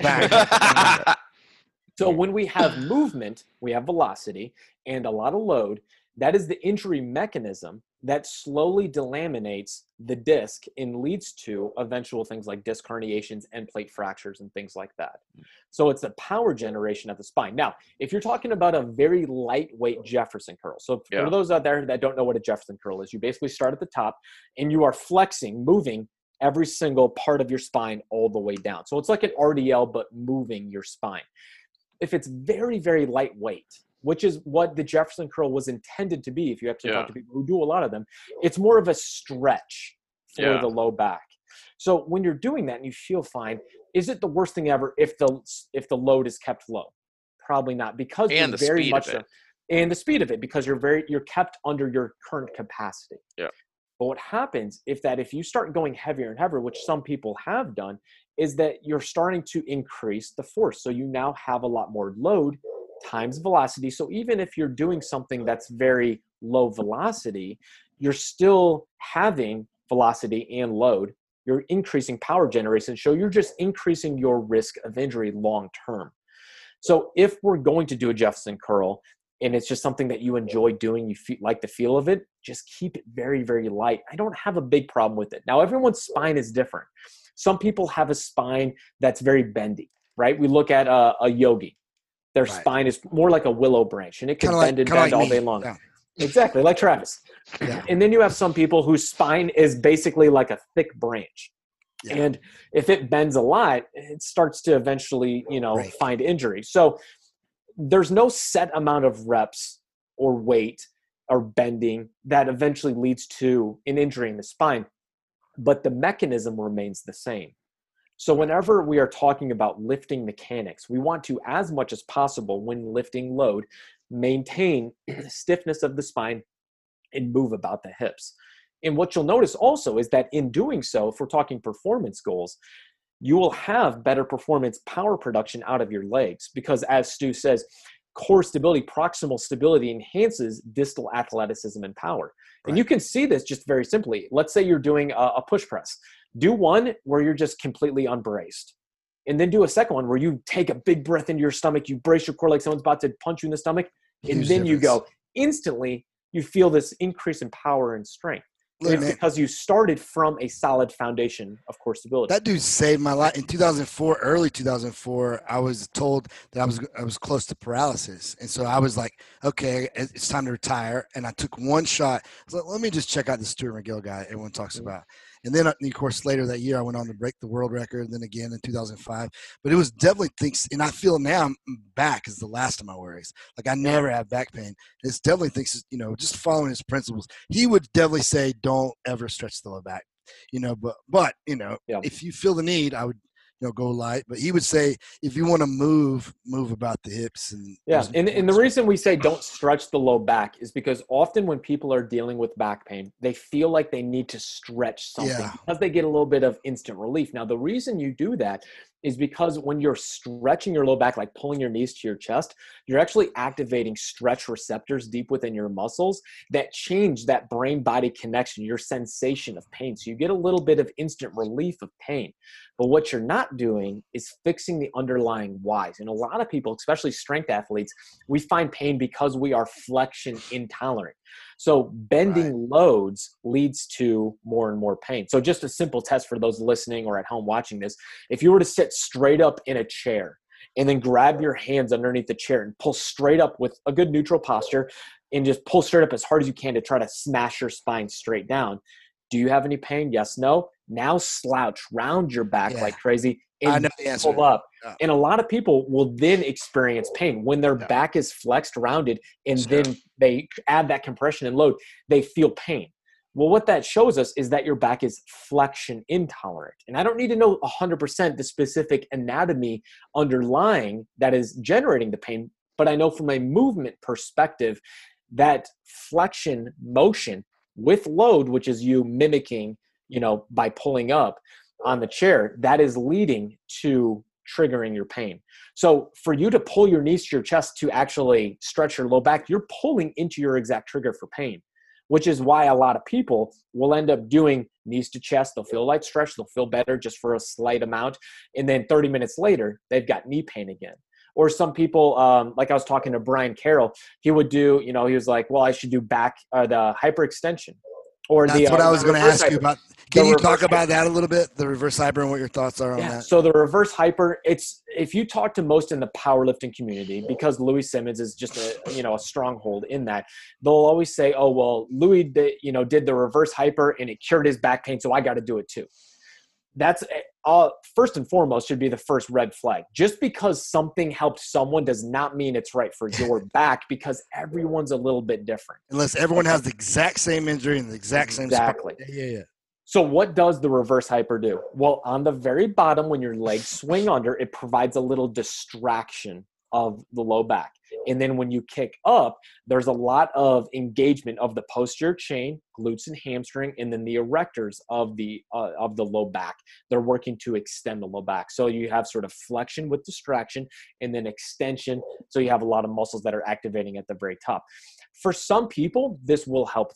back. so when we have movement, we have velocity and a lot of load. That is the injury mechanism that slowly delaminates the disc and leads to eventual things like disc herniations, end plate fractures, and things like that. So it's the power generation of the spine. Now, if you're talking about a very lightweight Jefferson curl, so Yeah. for those out there that don't know what a Jefferson curl is, you basically start at the top and you are flexing, moving every single part of your spine all the way down. So it's like an R D L, but moving your spine. If it's very, very lightweight, which is what the Jefferson curl was intended to be, if you actually Yeah. talk to people who do a lot of them, it's more of a stretch for Yeah. the low back. So when you're doing that and you feel fine, is it the worst thing ever if the if the load is kept low? Probably not, because And you're the very speed much of it. so- and the speed of it, because you're very you're kept under your current capacity. Yeah. But what happens if that if you start going heavier and heavier, which some people have done, is that you're starting to increase the force. So you now have a lot more load times velocity. So even if you're doing something that's very low velocity, you're still having velocity and load you're increasing power generation. So you're just increasing your risk of injury long term. So if we're going to do a Jefferson curl, and it's just something that you enjoy doing, you feel, like the feel of it, just keep it very, very light. I don't have a big problem with it. Now, everyone's spine is different. Some people have a spine that's very bendy, right? We look at a, a yogi. Their right. spine is more like a willow branch, and it can kinda bend like, and bend like all me. day long. Yeah. Exactly, like Travis. Yeah. And then you have some people whose spine is basically like a thick branch. Yeah. And if it bends a lot, it starts to eventually, you know, right. find injury. So there's no set amount of reps or weight or bending that eventually leads to an injury in the spine, but the mechanism remains the same. So whenever we are talking about lifting mechanics, we want to, as much as possible when lifting load, maintain the stiffness of the spine and move about the hips. And what you'll notice also is that in doing so, if we're talking performance goals, you will have better performance power production out of your legs because, as Stu says, core stability, proximal stability enhances distal athleticism and power. Right. And you can see this just very simply. Let's say you're doing a, a push press. Do one where you're just completely unbraced. And then do a second one where you take a big breath into your stomach, you brace your core like someone's about to punch you in the stomach, and Huge then difference. You go. Instantly, you feel this increase in power and strength. Look, it's man, because you started from a solid foundation of core stability. That dude saved my life. In two thousand four, early two thousand four, I was told that I was I was close to paralysis. And so I was like, okay, it's time to retire. And I took one shot. I was like, let me just check out the Stuart McGill guy everyone talks mm-hmm. about. And then, of course, later that year, I went on to break the world record, and then again in two thousand five. But it was definitely things, and I feel now I'm back is the last of my worries. Like, I never have back pain. It's definitely things, you know, just following his principles. He would definitely say, don't ever stretch the low back, you know, but, but you know, yeah. if you feel the need, I would, you know, go light. But he would say, if you want to move, move about the hips. And yeah, and, and the reason we say don't stretch the low back is because often when people are dealing with back pain, they feel like they need to stretch something yeah. because they get a little bit of instant relief. Now, the reason you do that is because when you're stretching your low back, like pulling your knees to your chest, you're actually activating stretch receptors deep within your muscles that change that brain-body connection, your sensation of pain. So you get a little bit of instant relief of pain. But what you're not doing is fixing the underlying whys. And a lot of people, especially strength athletes, we find pain because we are flexion intolerant. So bending right. loads leads to more and more pain. So just a simple test for those listening or at home watching this. If you were to sit straight up in a chair and then grab your hands underneath the chair and pull straight up with a good neutral posture and just pull straight up as hard as you can to try to smash your spine straight down. Do you have any pain? Yes, no. Now slouch, round your back yeah. like crazy, and I know the answer. Pull up. Yeah. And a lot of people will then experience pain when their yeah. back is flexed, rounded, and sure. then they add that compression and load, they feel pain. Well, what that shows us is that your back is flexion intolerant. And I don't need to know one hundred percent the specific anatomy underlying that is generating the pain, but I know from a movement perspective that flexion motion with load, which is you mimicking, you know, by pulling up on the chair, that is leading to triggering your pain. So for you to pull your knees to your chest to actually stretch your low back, you're pulling into your exact trigger for pain, which is why a lot of people will end up doing knees to chest. They'll feel a light stretch. They'll feel better just for a slight amount. And then thirty minutes later, they've got knee pain again. Or some people, um, like I was talking to Brian Carroll, he would do, you know, he was like, well, I should do back uh, the hyperextension. Or That's the, what uh, I was going to ask hyper. you about. Can the you talk about that a little bit, the reverse hyper, and what your thoughts are on yeah, that? So the reverse hyper, it's if you talk to most in the powerlifting community, because Louis Simmons is just a you know a stronghold in that, they'll always say, oh well, Louis did, you know did the reverse hyper and it cured his back pain, so I got to do it too. That's uh, first and foremost should be the first red flag. Just because something helped someone does not mean it's right for your back, because everyone's a little bit different. Unless everyone has the exact same injury and the exact same exactly. spot. Yeah, yeah, yeah. So what does the reverse hyper do? Well, on the very bottom, when your legs swing under, it provides a little distraction of the low back. And then when you kick up, there's a lot of engagement of the posterior chain, glutes and hamstring, and then the erectors of the uh, of the low back. They're working to extend the low back. So you have sort of flexion with distraction and then extension. So you have a lot of muscles that are activating at the very top. For some people, this will help them.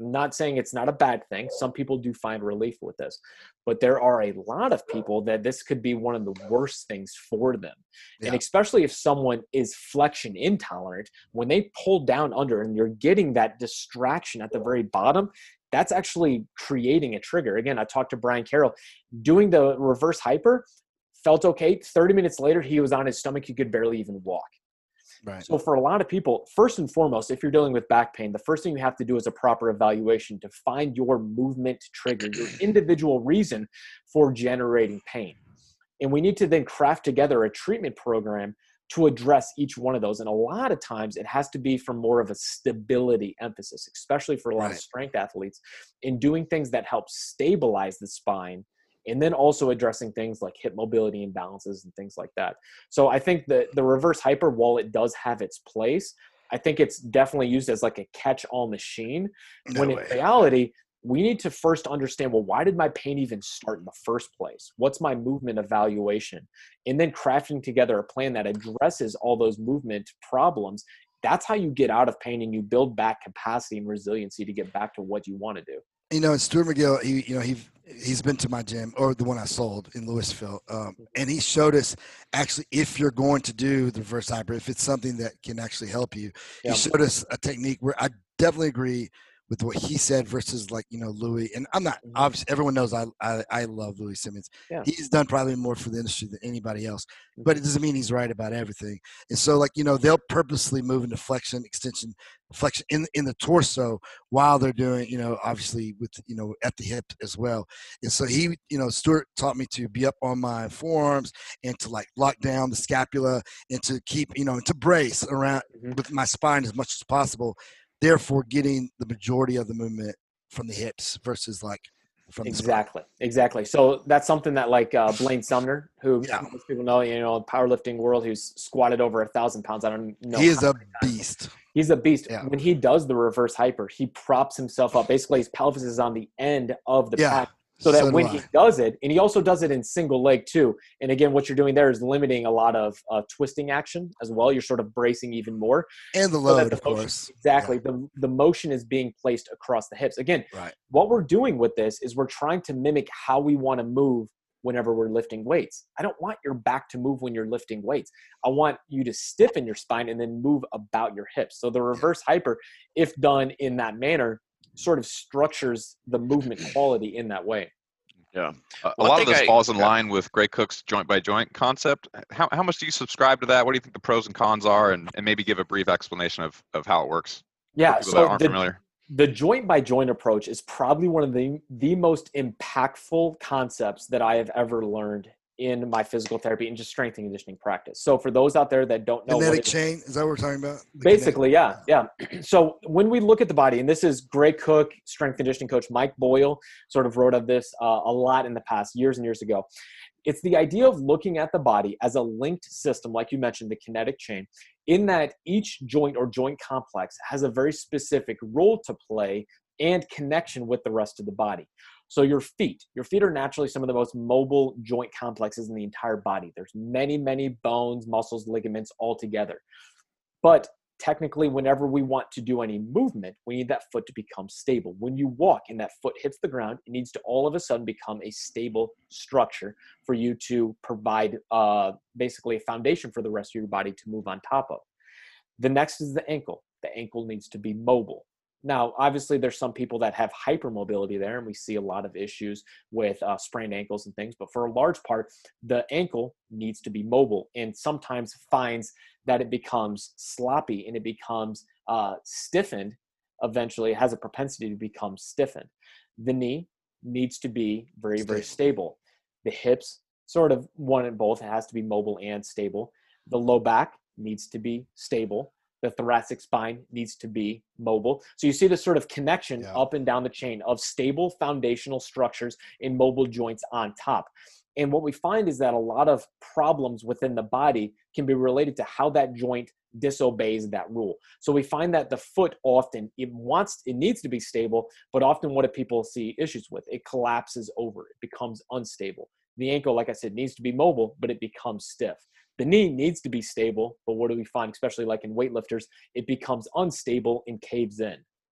I'm not saying it's not a bad thing. Some people do find relief with this, but there are a lot of people that this could be one of the worst things for them. Yeah. And especially if someone is flexion intolerant, when they pull down under and you're getting that distraction at the very bottom, that's actually creating a trigger. Again, I talked to Brian Carroll doing the reverse hyper, felt okay. thirty minutes later, he was on his stomach. He could barely even walk. Right. So for a lot of people, first and foremost, if you're dealing with back pain, the first thing you have to do is a proper evaluation to find your movement trigger, your individual reason for generating pain. And we need to then craft together a treatment program to address each one of those. And a lot of times it has to be from more of a stability emphasis, especially for a lot right. of strength athletes, in doing things that help stabilize the spine, and then also addressing things like hip mobility imbalances and things like that. So I think that the reverse hyper, while it does have its place, I think it's definitely used as like a catch-all machine. No when way. in reality, we need to first understand, well, why did my pain even start in the first place? What's my movement evaluation? And then crafting together a plan that addresses all those movement problems. That's how you get out of pain and you build back capacity and resiliency to get back to what you want to do. You know, Stuart McGill, he, you know, he he's been to my gym, or the one I sold in Louisville, um, and he showed us actually if you're going to do the reverse hyper, if it's something that can actually help you. Yeah. He showed us a technique where I definitely agree with what he said versus like, you know, Louis. And I'm not, mm-hmm. obviously everyone knows I, I I love Louis Simmons. Yeah. He's done probably more for the industry than anybody else, mm-hmm. but it doesn't mean he's right about everything. And so like, you know, they'll purposely move into flexion, extension, flexion in in the torso while they're doing, you know, obviously with, you know, at the hip as well. And so he, you know, Stuart taught me to be up on my forearms and to like lock down the scapula and to keep, you know, to brace around mm-hmm. with my spine as much as possible. Therefore, getting the majority of the movement from the hips versus like from the exactly, spine. Exactly. So that's something that like uh, Blaine Sumner, who yeah. most people know, you know, powerlifting world, who's squatted over a thousand pounds. I don't know. He is a beast. He's a beast. Yeah. When he does the reverse hyper, he props himself up. Basically, his pelvis is on the end of the yeah. pack. So that so when do he does it, and he also does it in single leg too. And again, what you're doing there is limiting a lot of uh, twisting action as well. You're sort of bracing even more. And the so load, the of motion, course. Exactly. Yeah. The, the motion is being placed across the hips. Again, right. what we're doing with this is we're trying to mimic how we want to move whenever we're lifting weights. I don't want your back to move when you're lifting weights. I want you to stiffen your spine and then move about your hips. So the reverse yeah. hyper, if done in that manner, sort of structures the movement quality in that way. Yeah. Uh, a lot of this I, falls in yeah. line with Gray Cook's joint by joint concept. How how much do you subscribe to that? What do you think the pros and cons are? And, and maybe give a brief explanation of, of how it works. Yeah. For people so that aren't the, familiar. The joint by joint approach is probably one of the, the most impactful concepts that I have ever learned in my physical therapy and just strength and conditioning practice. So for those out there that don't know, kinetic chain, is that what we're talking about? The basically, kinetic. yeah, yeah. So when we look at the body, and this is Gray Cook, strength conditioning coach Mike Boyle, sort of wrote of this uh, a lot in the past, years and years ago. It's the idea of looking at the body as a linked system, like you mentioned, the kinetic chain, in that each joint or joint complex has a very specific role to play and connection with the rest of the body. So your feet, your feet are naturally some of the most mobile joint complexes in the entire body. There's many, many bones, muscles, ligaments all together. But technically, whenever we want to do any movement, we need that foot to become stable. When you walk and that foot hits the ground, it needs to all of a sudden become a stable structure for you to provide uh, basically a foundation for the rest of your body to move on top of. The next is the ankle. The ankle needs to be mobile. Now, obviously, there's some people that have hypermobility there, and we see a lot of issues with uh, sprained ankles and things. But for a large part, the ankle needs to be mobile, and sometimes finds that it becomes sloppy and it becomes uh, stiffened. Eventually, it has a propensity to become stiffened. The knee needs to be very, very stable. The hips, sort of one and both, it has to be mobile and stable. The low back needs to be stable. The thoracic spine needs to be mobile. So you see this sort of connection yeah. up and down the chain of stable foundational structures and mobile joints on top. And what we find is that a lot of problems within the body can be related to how that joint disobeys that rule. So we find that the foot often, it wants, it needs to be stable, but often what do people see issues with? It collapses over, it becomes unstable. The ankle, like I said, needs to be mobile, but it becomes stiff. The knee needs to be stable, but what do we find, especially like in weightlifters? It becomes unstable and caves in.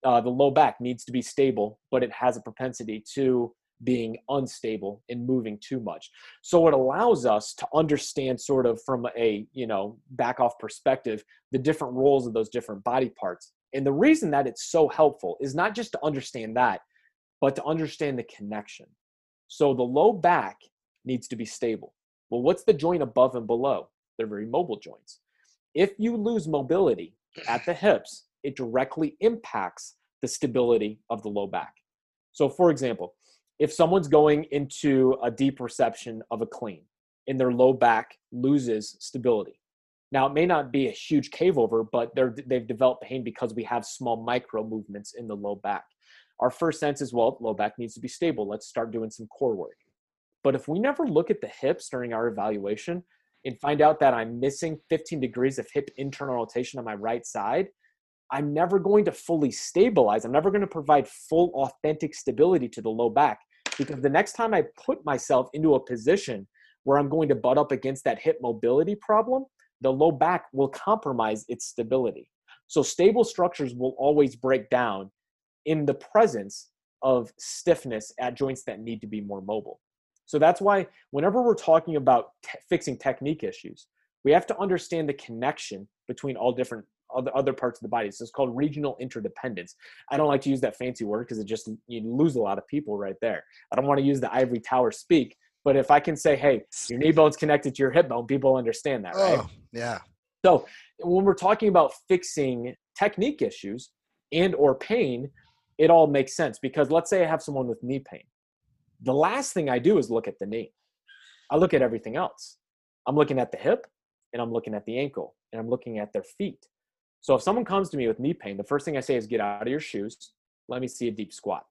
uh, the low back needs to be stable, but it has a propensity to being unstable and moving too much. So it allows us to understand sort of from a, you know, back off perspective, the different roles of those different body parts. And the reason that it's so helpful is not just to understand that, but to understand the connection. So the low back needs to be stable. Well, what's the joint above and below? They're very mobile joints. If you lose mobility at the hips, it directly impacts the stability of the low back. So for example, if someone's going into a deep reception of a clean and their low back loses stability. Now, it may not be a huge cave over, but they're, they've developed pain because we have small micro movements in the low back. Our first sense is, well, low back needs to be stable. Let's start doing some core work. But if we never look at the hips during our evaluation and find out that I'm missing fifteen degrees of hip internal rotation on my right side, I'm never going to fully stabilize. I'm never going to provide full authentic stability to the low back, because the next time I put myself into a position where I'm going to butt up against that hip mobility problem, the low back will compromise its stability. So stable structures will always break down in the presence of stiffness at joints that need to be more mobile. So that's why whenever we're talking about te- fixing technique issues, we have to understand the connection between all different other, other parts of the body. So it's called regional interdependence. I don't like to use that fancy word because it just, you lose a lot of people right there. I don't want to use the ivory tower speak, but if I can say, hey, your knee bone's connected to your hip bone, people understand that, right? Oh, yeah. So when we're talking about fixing technique issues and or pain, it all makes sense, because let's say I have someone with knee pain. The last thing I do is look at the knee. I look at everything else. I'm looking at the hip, and I'm looking at the ankle, and I'm looking at their feet. So if someone comes to me with knee pain, the first thing I say is get out of your shoes. Let me see a deep squat.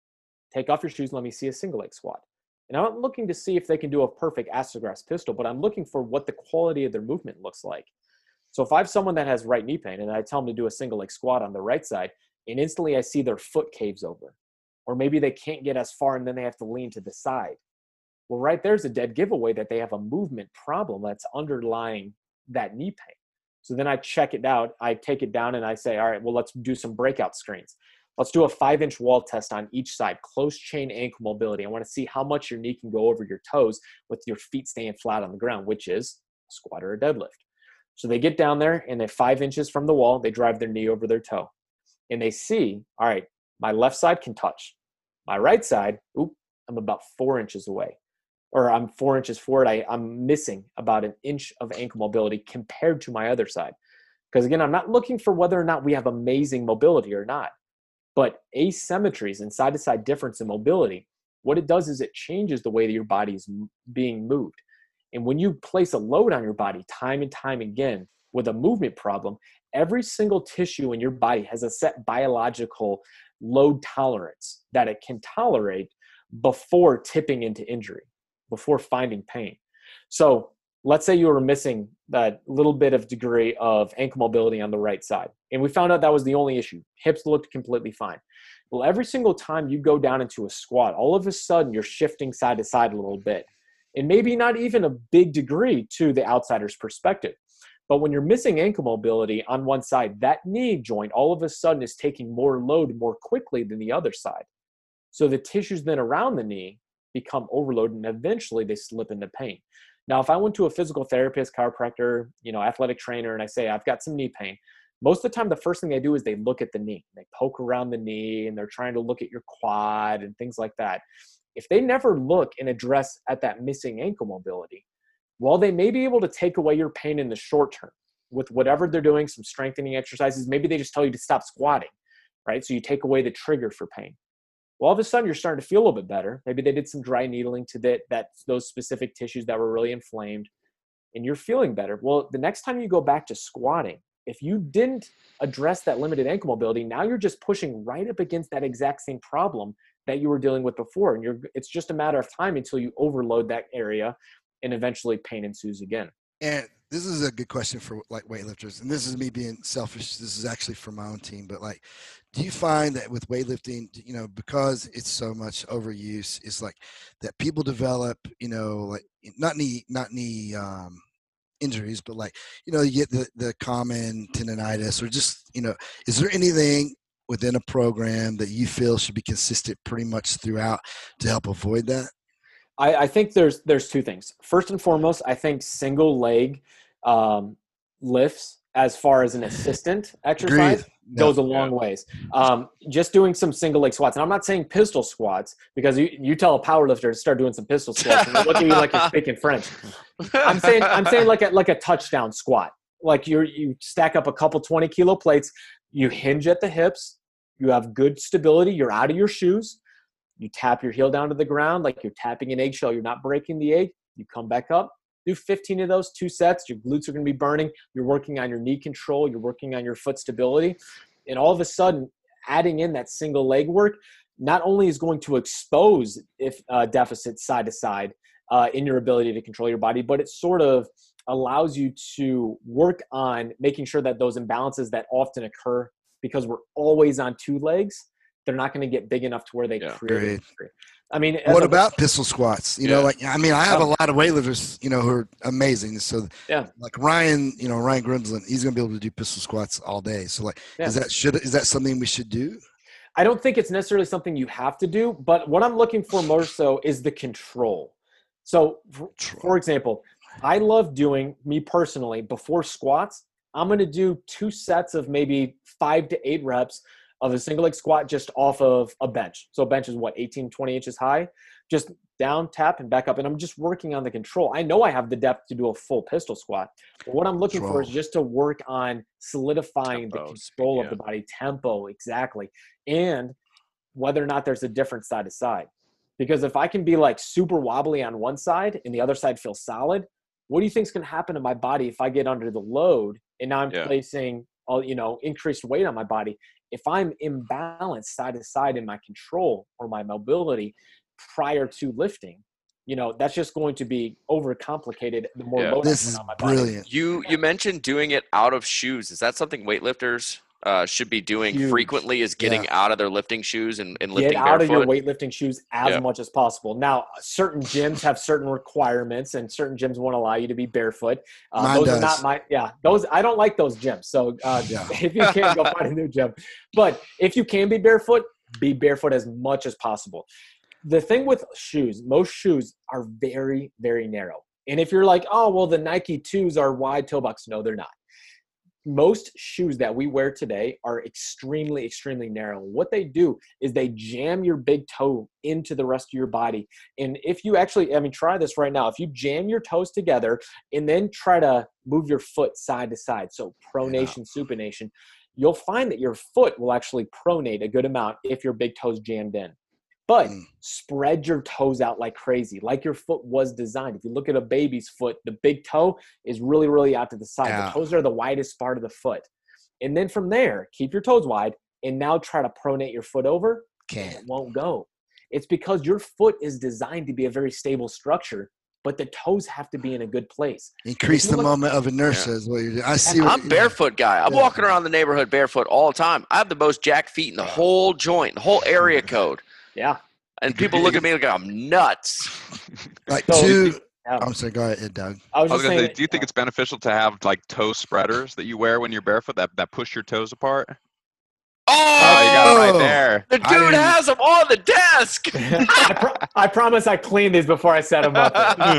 Take off your shoes. Let me see a single leg squat. And I'm not looking to see if they can do a perfect astrograph pistol, but I'm looking for what the quality of their movement looks like. So if I have someone that has right knee pain and I tell them to do a single leg squat on the right side, and instantly I see their foot caves over, or maybe they can't get as far and then they have to lean to the side. Well, right there's a dead giveaway that they have a movement problem that's underlying that knee pain. So then I check it out, I take it down and I say, all right, well, let's do some breakout screens. Let's do a five inch wall test on each side, close chain ankle mobility. I want to see how much your knee can go over your toes with your feet staying flat on the ground, which is a squat or a deadlift. So they get down there and they're five inches from the wall, they drive their knee over their toe. And they see, all right, my left side can touch. My right side, oop, I'm about four inches away. Or I'm four inches forward. I, I'm missing about an inch of ankle mobility compared to my other side. Because again, I'm not looking for whether or not we have amazing mobility or not. But asymmetries and side-to-side difference in mobility, what it does is it changes the way that your body is being moved. And when you place a load on your body time and time again with a movement problem, every single tissue in your body has a set biological load tolerance that it can tolerate before tipping into injury, before finding pain. So let's say you were missing that little bit of degree of ankle mobility on the right side, and we found out that was the only issue. Hips looked completely fine. Well, every single time you go down into a squat, all of a sudden you're shifting side to side a little bit, and maybe not even a big degree to the outsider's perspective. But when you're missing ankle mobility on one side, that knee joint all of a sudden is taking more load more quickly than the other side. So the tissues then around the knee become overloaded, and eventually they slip into pain. Now, if I went to a physical therapist, chiropractor, you know, athletic trainer, and I say, I've got some knee pain, most of the time, the first thing they do is they look at the knee. They poke around the knee and they're trying to look at your quad and things like that. If they never look and address at that missing ankle mobility, while they may be able to take away your pain in the short term with whatever they're doing, some strengthening exercises, maybe they just tell you to stop squatting, right? So you take away the trigger for pain. Well, all of a sudden you're starting to feel a little bit better. Maybe they did some dry needling to that, that those specific tissues that were really inflamed, and you're feeling better. Well, the next time you go back to squatting, if you didn't address that limited ankle mobility, now you're just pushing right up against that exact same problem that you were dealing with before. And you're, it's just a matter of time until you overload that area and eventually pain ensues again. And this is a good question for like weightlifters. And this is me being selfish. This is actually for my own team. But like, do you find that with weightlifting, you know, because it's so much overuse, it's like that people develop, you know, like not knee, not knee um, injuries, but like, you know, you get the, the common tendonitis or just, you know, is there anything within a program that you feel should be consistent pretty much throughout to help avoid that? I, I think there's there's two things. First and foremost, I think single leg um, lifts as far as an assistant exercise Agreed. goes Yeah. a long ways. Um, just doing some single leg squats, and I'm not saying pistol squats, because you, you tell a power lifter to start doing some pistol squats and they look at you like you're speaking French. I'm saying I'm saying like a like a touchdown squat. Like you you stack up a couple twenty kilo plates, you hinge at the hips, you have good stability, you're out of your shoes. You tap your heel down to the ground like you're tapping an eggshell. You're not breaking the egg. You come back up. Do fifteen of those, two sets. Your glutes are going to be burning. You're working on your knee control. You're working on your foot stability. And all of a sudden, adding in that single leg work not only is going to expose if uh, deficits side to side uh, in your ability to control your body, but it sort of allows you to work on making sure that those imbalances that often occur because we're always on two legs, they're not going to get big enough to where they Yeah, create great. injury. I mean, What a, about pistol squats? You know, Yeah. like, I mean, I have a lot of weightlifters, you know, who are amazing. So Yeah. like Ryan, you know, Ryan Grimsland, he's going to be able to do pistol squats all day. So like, Yeah. is that, should, is that something we should do? I don't think it's necessarily something you have to do, but what I'm looking for more so is the control. So for, for example, I love doing, me personally, before squats, I'm going to do two sets of maybe five to eight reps of a single leg squat just off of a bench. So a bench is what, eighteen, twenty inches high, just down, tap, and back up. And I'm just working on the control. I know I have the depth to do a full pistol squat, but what I'm looking for is just to work on solidifying Tempo, the control speed, of yeah. the body, tempo, exactly. And whether or not there's a difference side to side. Because if I can be like super wobbly on one side and the other side feels solid, what do you think is going to happen to my body if I get under the load and now I'm Yeah. placing all, you know, increased weight on my body? If I'm imbalanced side to side in my control or my mobility prior to lifting, you know, that's just going to be overcomplicated the more Yeah. load I This put is on my body. brilliant. You you mentioned doing it out of shoes. Is that something weightlifters uh, should be doing Huge. frequently? Is getting Yeah. out of their lifting shoes and, and Get lifting out barefoot? of your weightlifting shoes as Yeah. much as possible. Now, certain gyms have certain requirements, and certain gyms won't allow you to be barefoot. Uh, Mine those does. are not my yeah. Those I don't like those gyms. So uh, Yeah. if you can, go find a new gym. But if you can be barefoot, be barefoot as much as possible. The thing with shoes, most shoes are very, very narrow. And if you're like, oh well, the Nike twos are wide toe box, no, they're not. Most shoes that we wear today are extremely, extremely narrow. What they do is they jam your big toe into the rest of your body. And if you actually, I mean, try this right now. If you jam your toes together and then try to move your foot side to side, so pronation, supination, you'll find that your foot will actually pronate a good amount if your big toe's jammed in. But Mm. spread your toes out like crazy, like your foot was designed. If you look at a baby's foot, the big toe is really, really out to the side. Yeah. The toes are the widest part of the foot. And then from there, keep your toes wide and now try to pronate your foot over. It Can't. won't go. It's because your foot is designed to be a very stable structure, but the toes have to be in a good place. Increase If you the look- moment of inertia is what you're doing. I see what I'm you're barefoot guy. I'm Yeah. walking around the neighborhood barefoot all the time. I have the most jacked feet in the whole joint, the whole area code. Yeah. And people look at me like I'm nuts. Like So- two. Yeah. I'm sorry. Go ahead, Doug. I was I was just gonna saying, say, do you think it's beneficial to have like toe spreaders that you wear when you're barefoot that, that push your toes apart? Oh, Oh, you got it right Oh. there. the I dude didn't- has them on the desk. I, pro- I promise I cleaned these before I set them up.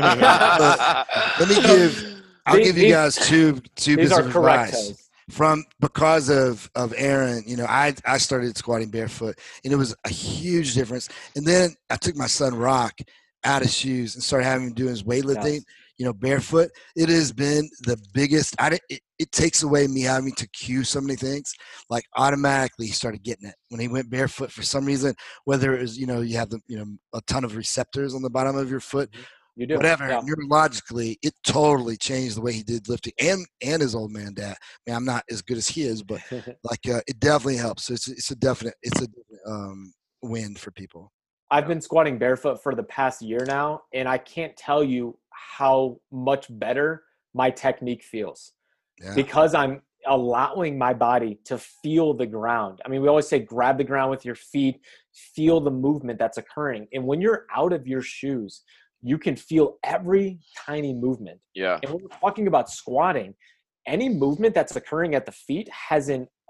Let me give. I'll These- give you these- guys two two These bits are of correct advice. toes. From because of of Aaron, you know, I I started squatting barefoot, and it was a huge difference. And then I took my son Rock out of shoes and started having him do his weightlifting, Yes. you know, barefoot. It has been the biggest. I didn't, it, it takes away me having to cue so many things. Like automatically, he started getting it when he went barefoot for some reason. Whether it was, you know, you have the you know a ton of receptors on the bottom of your foot, You do. whatever. Yeah. Neurologically, it totally changed the way he did lifting, and and his old man dad. I mean, I'm not as good as he is, but like uh, it definitely helps. So it's it's a definite it's a definite, um, win for people. I've been squatting barefoot for the past year now, and I can't tell you how much better my technique feels Yeah. because I'm allowing my body to feel the ground. I mean, we always say grab the ground with your feet, feel the movement that's occurring. And when you're out of your shoes, you can feel every tiny movement. Yeah. And when we're talking about squatting, any movement that's occurring at the feet has an up,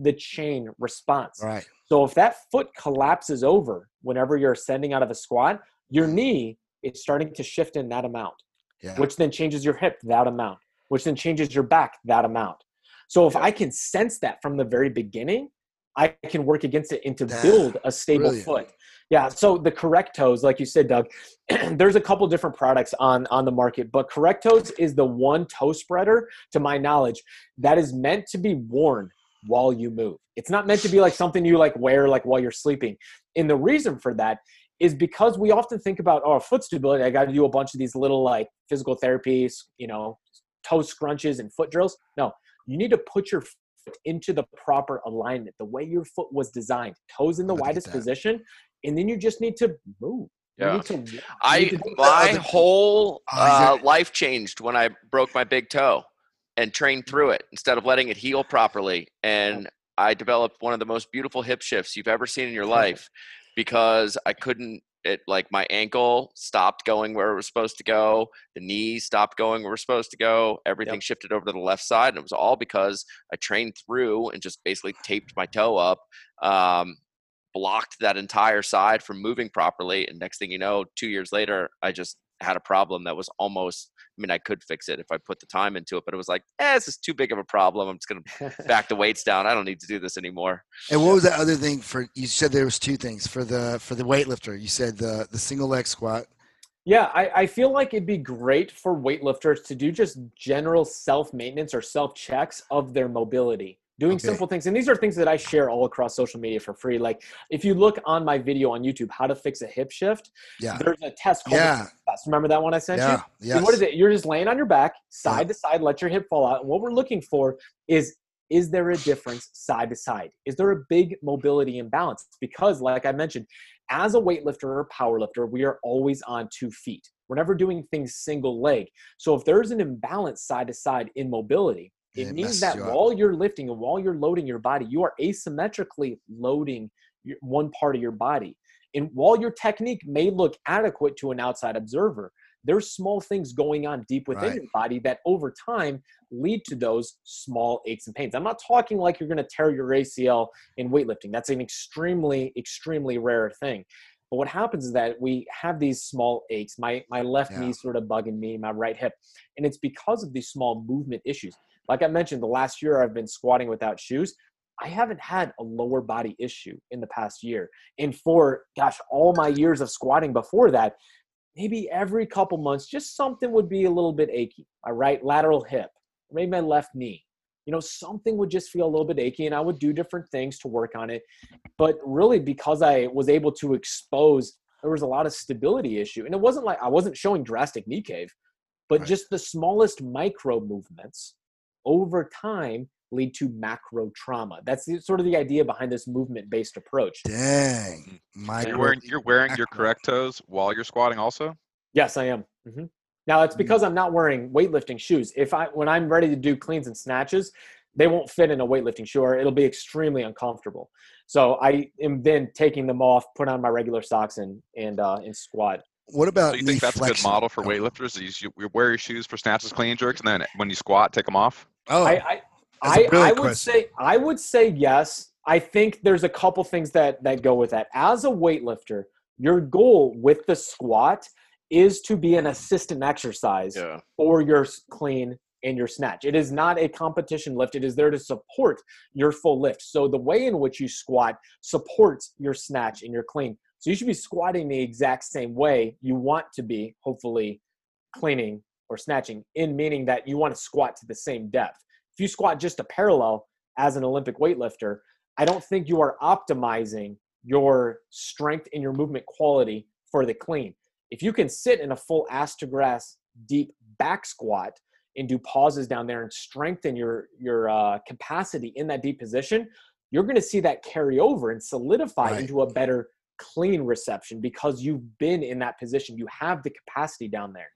the chain response. Right. So if that foot collapses over whenever you're ascending out of a squat, your knee is starting to shift in that amount, Yeah. which then changes your hip that amount, which then changes your back that amount. So if Yeah. I can sense that from the very beginning, I can work against it and to Damn. build a stable Brilliant. foot. Yeah. So the Correctos, like you said, Doug, there's a couple different products on, on the market, but Correctos is the one toe spreader, to my knowledge, that is meant to be worn while you move. It's not meant to be like something you like wear like while you're sleeping. And the reason for that is because we often think about, oh, foot stability, I got to do a bunch of these little like physical therapies, you know, toe scrunches and foot drills. No, you need to put your foot into the proper alignment, the way your foot was designed, toes in the Look at widest that. position, and then you just need to move. You Yeah. need to, you I need to do my that. whole Oh, uh, yeah. life changed when I broke my big toe and trained through it instead of letting it heal properly. And I developed one of the most beautiful hip shifts you've ever seen in your life because I couldn't. It like my ankle stopped going where it was supposed to go. The knees stopped going where it was supposed to go. Everything Yep. shifted over to the left side, and it was all because I trained through and just basically taped my toe up. Um, blocked that entire side from moving properly. And next thing you know, two years later, I just had a problem that was almost, I mean, I could fix it if I put the time into it, but it was like, eh, this is too big of a problem. I'm just going to back the weights down. I don't need to do this anymore. And what was that other thing for? You said there was two things for the for the weightlifter. You said the the single leg squat. Yeah, I, I feel like it'd be great for weightlifters to do just general self-maintenance or self-checks of their mobility. Doing Okay. simple things. And these are things that I share all across social media for free. Like if you look on my video on YouTube, how to fix a hip shift, Yeah. there's a test called Yeah. the test. Remember that one I sent you? Yeah. And Yes. what is it? You're just laying on your back, side to side, let your hip fall out. And what we're looking for is, is there a difference side to side? Is there a big mobility imbalance? Because like I mentioned, as a weightlifter or power lifter, we are always on two feet. We're never doing things single leg. So if there's an imbalance side to side in mobility, it It means messes that you up. while you're lifting and while you're loading your body, you are asymmetrically loading your, one part of your body. And while your technique may look adequate to an outside observer, there's small things going on deep within Right. your body that over time lead to those small aches and pains. I'm not talking like you're going to tear your A C L in weightlifting. That's an extremely, extremely rare thing. But what happens is that we have these small aches. My my left Yeah. knee sort of bugging me, my right hip. And it's because of these small movement issues. Like I mentioned, the last year I've been squatting without shoes. I haven't had a lower body issue in the past year. And for, gosh, all my years of squatting before that, maybe every couple months, just something would be a little bit achy. My right lateral hip, maybe my left knee. You know, something would just feel a little bit achy, and I would do different things to work on it. But really, because I was able to expose, there was a lot of stability issue. And it wasn't like I wasn't showing drastic knee cave, but Right. just the smallest micro movements over time lead to macro trauma. That's the, sort of the idea behind this movement-based approach. Dang. My You're wearing, you're wearing your correct toes while you're squatting also? Yes, I am. hmm Now it's because I'm not wearing weightlifting shoes. If I, when I'm ready to do cleans and snatches, they won't fit in a weightlifting shoe, or it'll be extremely uncomfortable. So I am then taking them off, put on my regular socks, and and uh, and squat. What about So you knee think that's a flexion? good model for weightlifters? Is you, you wear your shoes for snatches, clean and jerks, and then when you squat, take them off? Oh, I I, that's a I, brilliant I would question. say I would say yes. I think there's a couple things that that go with that. As a weightlifter, your goal with the squat is to be an assistant exercise Yeah. for your s- clean and your snatch. It is not a competition lift. It is there to support your full lift. So the way in which you squat supports your snatch and your clean. So you should be squatting the exact same way you want to be, hopefully cleaning or snatching, in meaning that you want to squat to the same depth. If you squat just a parallel as an Olympic weightlifter, I don't think you are optimizing your strength and your movement quality for the clean. If you can sit in a full ass to grass deep back squat and do pauses down there and strengthen your your uh, capacity in that deep position, you're going to see that carry over and solidify Right. into a better clean reception because you've been in that position. You have the capacity down there.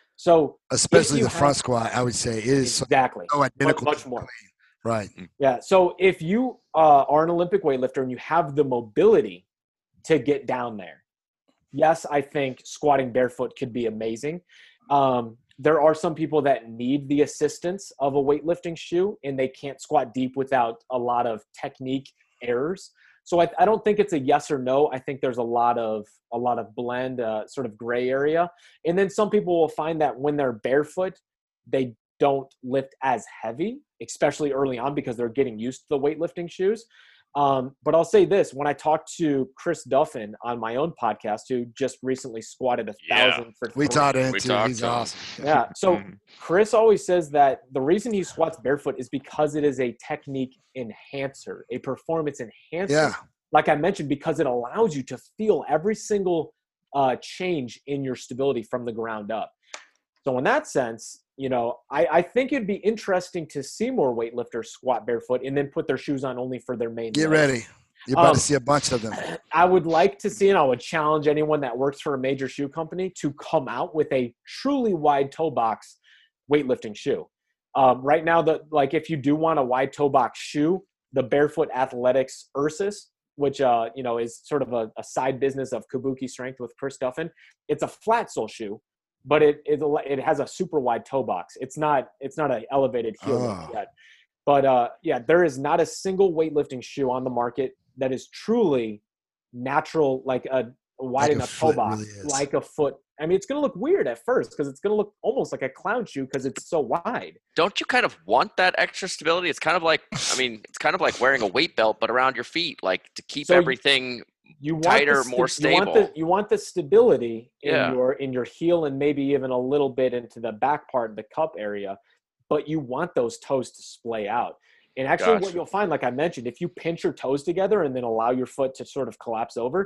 So especially you the front have- squat, I would say is so exactly, identical. much to more. clean. Right. Yeah. So if you uh, are an Olympic weightlifter and you have the mobility to get down there, yes, I think squatting barefoot could be amazing. Um, there are some people that need the assistance of a weightlifting shoe, and they can't squat deep without a lot of technique errors. So I, I don't think it's a yes or no. I think there's a lot of a lot of blend, uh, sort of gray area. And then some people will find that when they're barefoot, they don't lift as heavy, especially early on because they're getting used to the weightlifting shoes. Um, but I'll say this, when I talked to Chris Duffin on my own podcast, who just recently squatted a thousand Yeah. for We three. taught it We too. talked He's to him. awesome. Yeah. So Mhm. Chris always says that the reason he squats barefoot is because it is a technique enhancer, a performance enhancer. Yeah. Like I mentioned, because it allows you to feel every single uh, change in your stability from the ground up. So in that sense, you know, I, I think it'd be interesting to see more weightlifters squat barefoot and then put their shoes on only for their main Get legs. ready. You're about Um, to see a bunch of them. I would like to see, and I would challenge anyone that works for a major shoe company to come out with a truly wide toe box weightlifting shoe. Um, right now, the like if you do want a wide toe box shoe, the Barefoot Athletics Ursus, which uh, you know is sort of a, a side business of Kabuki Strength with Chris Duffin, it's a flat sole shoe, but it it, it has a super wide toe box. It's not it's not an elevated heel Oh. yet. But uh, yeah, there is not a single weightlifting shoe on the market that is truly natural, like a, a wide Like a enough toe foot box, really is. like a foot. I mean, it's going to look weird at first because it's going to look almost like a clown shoe because it's so wide. Don't you kind of want that extra stability? It's kind of like, I mean, it's kind of like wearing a weight belt, but around your feet, like to keep So you- everything You want tighter, the sta- more You want the, stable. you want the stability Yeah. in your in your heel and maybe even a little bit into the back part, the cup area, but you want those toes to splay out. And actually, what Gotcha. you'll find, like I mentioned, if you pinch your toes together and then allow your foot to sort of collapse over,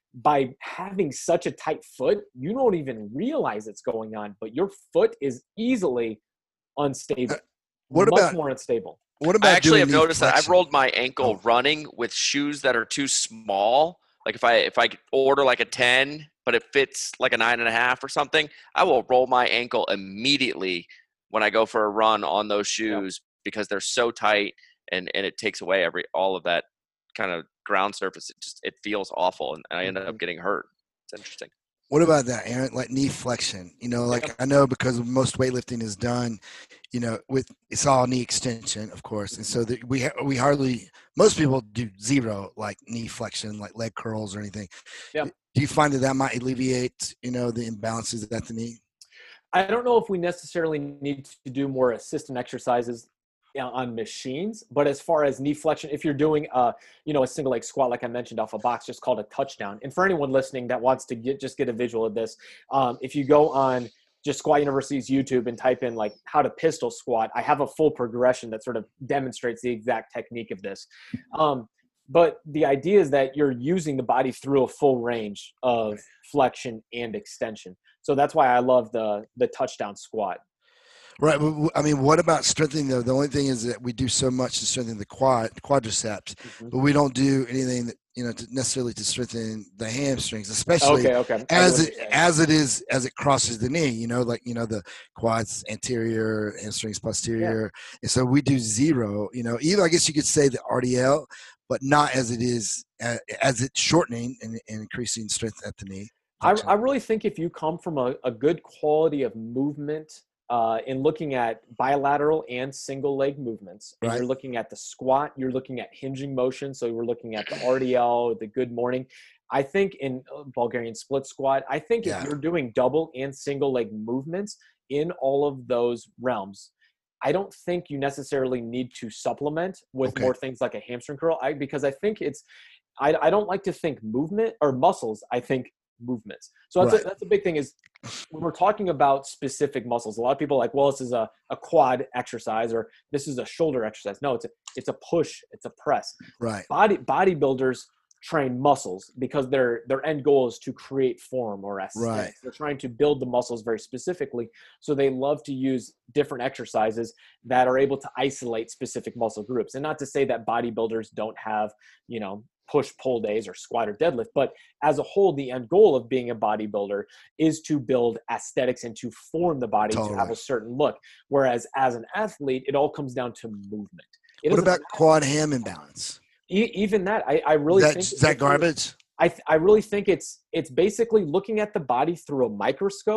by having such a tight foot, you don't even realize it's going on, but your foot is easily unstable. What much about- more unstable? What about I actually doing have knee noticed that I've flexion? rolled my ankle Oh. running with shoes that are too small. Like if I if I order like a ten, but it fits like a nine and a half or something, I will roll my ankle immediately when I go for a run on those shoes because they're so tight and and it takes away every all of that kind of ground surface. It just it feels awful and I end Mm-hmm. up getting hurt. It's interesting. What about that, Aaron? Like knee flexion, you know, like Yep. I know because most weightlifting is done, you know, with it's all knee extension, of course, and so the, we ha- we hardly most people do zero like knee flexion, like leg curls or anything. Yep. Do you find that that might alleviate, you know, the imbalances at the knee? I don't know if we necessarily need to do more assistant exercises you know, on machines, but as far as knee flexion, if you're doing uh, you know, a single leg squat, like I mentioned off a box, just called a touchdown. And for anyone listening that wants to get just get a visual of this, um, if you go on just Squat University's YouTube and type in like how to pistol squat, I have a full progression that sort of demonstrates the exact technique of this. Um, but the idea is that you're using the body through a full range of flexion and extension. So that's why I love the the touchdown squat. Right. But, w- I mean, what about strengthening though? The only thing is that we do so much to strengthen the quad quadriceps, Mhm. but we don't do anything that, you know, to necessarily to strengthen the hamstrings, especially Okay, okay. I get as what it you're saying. as it is as it crosses the knee, you know, like you know the quads anterior, hamstrings posterior, and so we do zero. You know, even I guess you could say the R D L, but not as it is uh, as it's shortening and, and increasing strength at the knee. I, I really think if you come from a, a good quality of movement uh, in looking at bilateral and single leg movements, and Right. you're looking at the squat, you're looking at hinging motion, so we're looking at the R D L, the good morning. I think in uh, Bulgarian split squat, I think Yeah. if you're doing double and single leg movements in all of those realms, I don't think you necessarily need to supplement with Okay. more things like a hamstring curl. I, because I think it's, I, I don't like to think movement or muscles. I think movements. So that's, Right. a, that's a big thing is when we're talking about specific muscles, a lot of people are like, well, this is a, a quad exercise or this is a shoulder exercise. No, it's a, it's a push. It's a press. Right. Body bodybuilders train muscles because their their end goal is to create form or aesthetics. Right. They're trying to build the muscles very specifically. So they love to use different exercises that are able to isolate specific muscle groups. And not to say that bodybuilders don't have, you know, push pull days or squat or deadlift, but as a whole, the end goal of being a bodybuilder is to build aesthetics and to form the body to have Totally. a certain look. Whereas as an athlete, it all comes down to movement. It What doesn't about quad ham imbalance? E- even that, I, I really Is that, think is that if you're- garbage? I th- I really think it's it's basically looking at the body through a microscope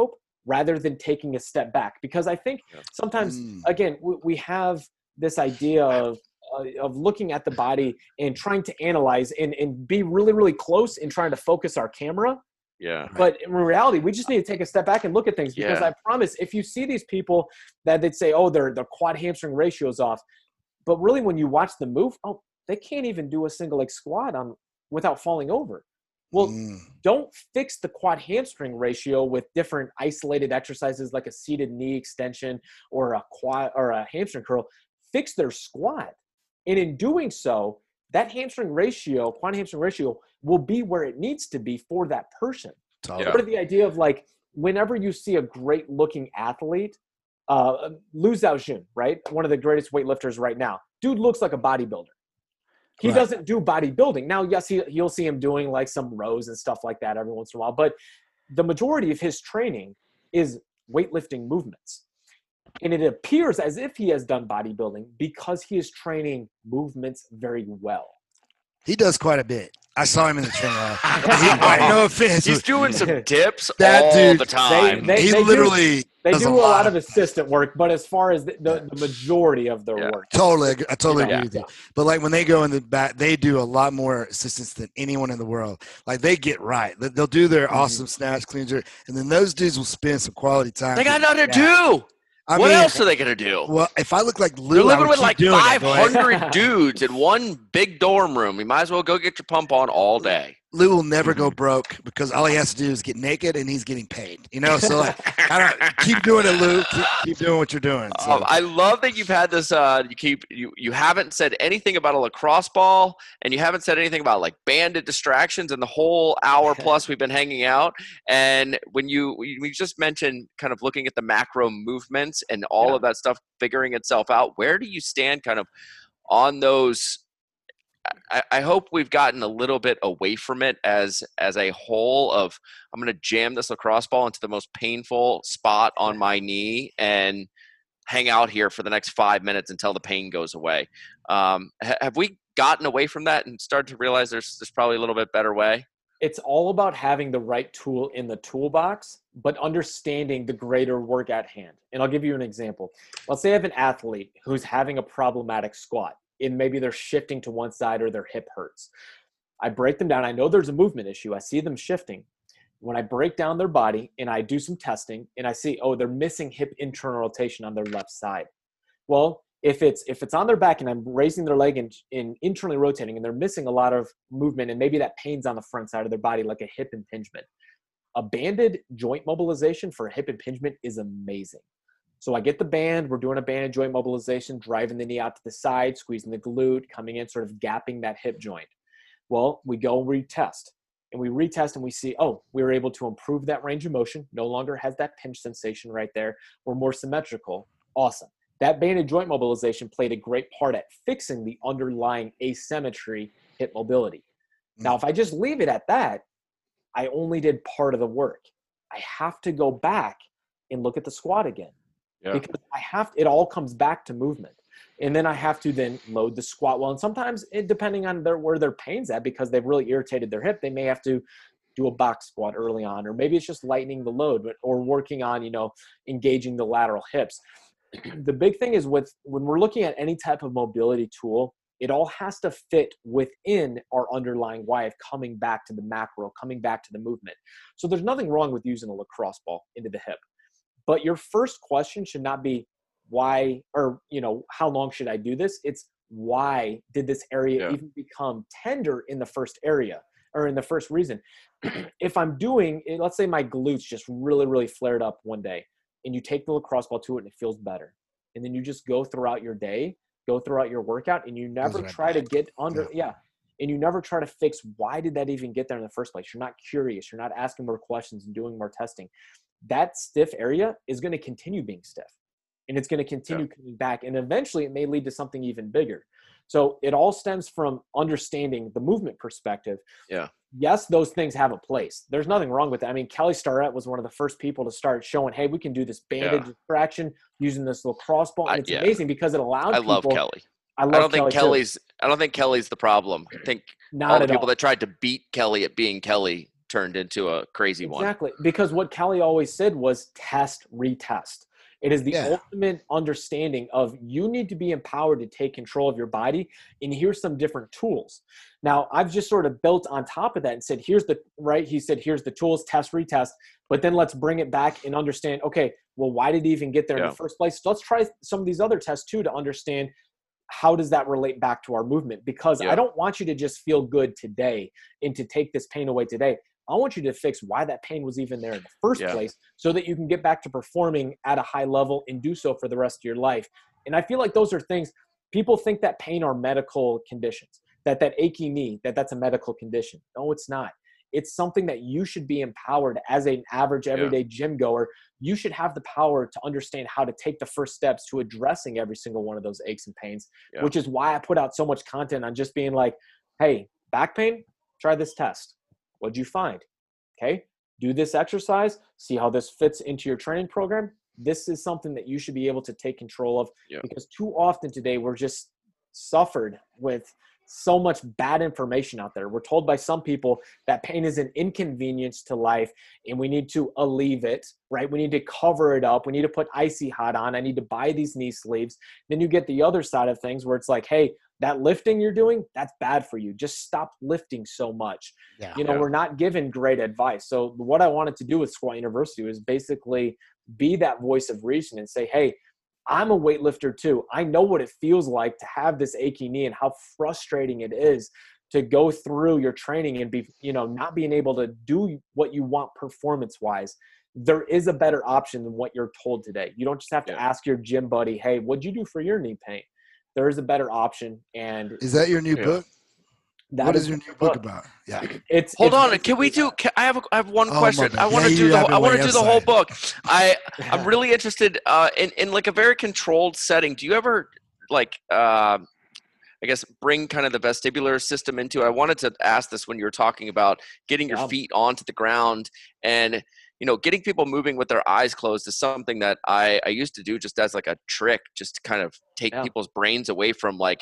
rather than taking a step back. Because I think Yeah. sometimes, Mm. again, we, we have this idea of uh, of looking at the body and trying to analyze and, and be really, really close and trying to focus our camera. Yeah. But in reality, we just need to take a step back and look at things, because Yeah. I promise, if you see these people that they'd say, oh, their their quad hamstring ratio's off, but really when you watch them move, oh, they can't even do a single leg squat on without falling over. Well, Mm. don't fix the quad hamstring ratio with different isolated exercises like a seated knee extension or a quad or a hamstring curl. Fix their squat. And in doing so, that hamstring ratio, quad hamstring ratio, will be where it needs to be for that person. Totally. Yeah. Part of the idea of like, whenever you see a great looking athlete, uh, Liu Xiaojun, right? One of the greatest weightlifters right now. Dude looks like a bodybuilder. He Right. doesn't do bodybuilding. Now, yes, he, you'll see him doing like some rows and stuff like that every once in a while, but the majority of his training is weightlifting movements. And it appears as if he has done bodybuilding because he is training movements very well. He does quite a bit. I saw him in the training. He, no offense. He's doing some dips That all dude- the time. They- he they do- literally They does do a a lot lot of of- assistant work, but as far as the, the, the majority of their Yeah. work, totally, agree- I totally Yeah. agree with you. But like when they go in the back, they do a lot more assistance than anyone in the world. Like they get right. They- They'll do their Mm-hmm. awesome snatch, clean jerk, and then those dudes will spend some quality time. They got nothing to Yeah. do. I what mean, else are they gonna do? Well, if I look like Lou, They're I living would with keep like doing it, five but, like, hundred dudes in one big dorm room. You might as well go get your pump on all day. Lou will never go broke because all he has to do is get naked and he's getting paid. You know, so like, I don't keep doing it, Lou. Keep, keep doing what you're doing. So. Um, I love that you've had this. Uh, you keep you you haven't said anything about a lacrosse ball, and you haven't said anything about like banded distractions in the whole hour plus we've been hanging out. And when you we we just mentioned kind of looking at the macro movements and all Yeah. of that stuff figuring itself out, where do you stand kind of on those? I, I hope we've gotten a little bit away from it as as a whole of I'm going to jam this lacrosse ball into the most painful spot on my knee and hang out here for the next five minutes until the pain goes away. Um, ha- have we gotten away from that and started to realize there's there's probably a little bit better way? it's all about having the right tool in the toolbox, but understanding the greater work at hand. And I'll give you an example. Let's say I have an athlete who's having a problematic squat, and maybe they're shifting to one side or their hip hurts. I break them down. I know there's a movement issue. I see them shifting. When I break down their body and I do some testing and I see, oh, they're missing hip internal rotation on their left side. Well, if it's if it's on their back and I'm raising their leg and, and internally rotating and they're missing a lot of movement and maybe that pain's on the front side of their body like a hip impingement, a banded joint mobilization for a hip impingement is amazing. So I get the band, we're doing a banded joint mobilization, driving the knee out to the side, squeezing the glute, coming in, sort of gapping that hip joint. Well, we go retest. And we retest and we see, oh, we were able to improve that range of motion. No longer has that pinch sensation right there. We're more symmetrical. Awesome. That banded joint mobilization played a great part at fixing the underlying asymmetry hip mobility. Mm-hmm. Now, if I just leave it at that, I only did part of the work. I have to go back and look at the squat again. Yeah. Because I have, it all comes back to movement. And then I have to then load the squat well. And sometimes, it, depending on their, where their pain's at, because they've really irritated their hip, they may have to do a box squat early on, or maybe it's just lightening the load, but or working on, you know, engaging the lateral hips. The big thing is with when we're looking at any type of mobility tool, it all has to fit within our underlying why of coming back to the macro, coming back to the movement. So there's nothing wrong with using a lacrosse ball into the hip. But your first question should not be, why, or, you know, how long should I do this? It's why did this area yeah. even become tender in the first area or in the first reason? If I'm doing, let's say my glutes just really, really flared up one day and you take the lacrosse ball to it and it feels better. And then you just go throughout your day, go throughout your workout, and you never right try back. to get under, yeah. yeah. And you never try to fix, why did that even get there in the first place? You're not curious. You're not asking more questions and doing more testing. That stiff area is going to continue being stiff. And it's going to continue yeah. coming back. And eventually it may lead to something even bigger. So it all stems from understanding the movement perspective. Yeah. Yes, those things have a place. There's nothing wrong with that. I mean, Kelly Starrett was one of the first people to start showing, hey, we can do this banded yeah. distraction using this lacrosse ball. And it's I, yeah. amazing because it allowed I people. I love Kelly. I, love I don't Kelly think Kelly's too. I don't think Kelly's the problem. I think Not all the at people all. that tried to beat Kelly at being Kelly turned into a crazy exactly. one. Exactly. Because what Callie always said was test, retest. It is the Yeah. ultimate understanding of you need to be empowered to take control of your body. And here's some different tools. Now, I've just sort of built on top of that and said, here's the, right? He said, here's the tools, test, retest. But then let's bring it back and understand, okay, well, why did he even get there yeah. in the first place? So let's try some of these other tests too to understand how does that relate back to our movement? Because yeah. I don't want you to just feel good today and to take this pain away today. I want you to fix why that pain was even there in the first yeah. place so that you can get back to performing at a high level and do so for the rest of your life. And I feel like those are things people think that pain are medical conditions, that that achy knee, that that's a medical condition. No, it's not. It's something that you should be empowered as an average everyday yeah. gym goer. You should have the power to understand how to take the first steps to addressing every single one of those aches and pains, yeah. which is why I put out so much content on just being like, hey, back pain, try this test. What'd you find? Okay. Do this exercise. See how this fits into your training program. This is something that you should be able to take control of yeah. because too often today we're just suffered with so much bad information out there. We're told by some people that pain is an inconvenience to life and we need to alleviate it, right? We need to cover it up. We need to put icy hot on. I need to buy these knee sleeves. Then you get the other side of things where it's like, hey, that lifting you're doing, that's bad for you. Just stop lifting so much. Yeah. You know, Yeah. we're not given great advice. So what I wanted to do with Squat University was basically be that voice of reason and say, hey, I'm a weightlifter too. I know what it feels like to have this achy knee and how frustrating it is to go through your training and be, you know, not being able to do what you want performance wise. There is a better option than what you're told today. You don't just have to Yeah. ask your gym buddy, hey, what'd you do for your knee pain? There is a better option. And Is that your new Yeah. book? that What is is your new book about? Yeah. It's Hold it's on, can we basically do? Can, I have a, I have one Oh, my question. bad. I want Yeah, to you do the have whole, it I want way to do the whole outside. book. I that. I'm really interested uh, in in like a very controlled setting. Do you ever like uh, I guess bring kind of the vestibular system into it? I wanted to ask this when you were talking about getting your Yeah. feet onto the ground and you know getting people moving with their eyes closed is something that I I used to do just as like a trick, just to kind of take Yeah. people's brains away from like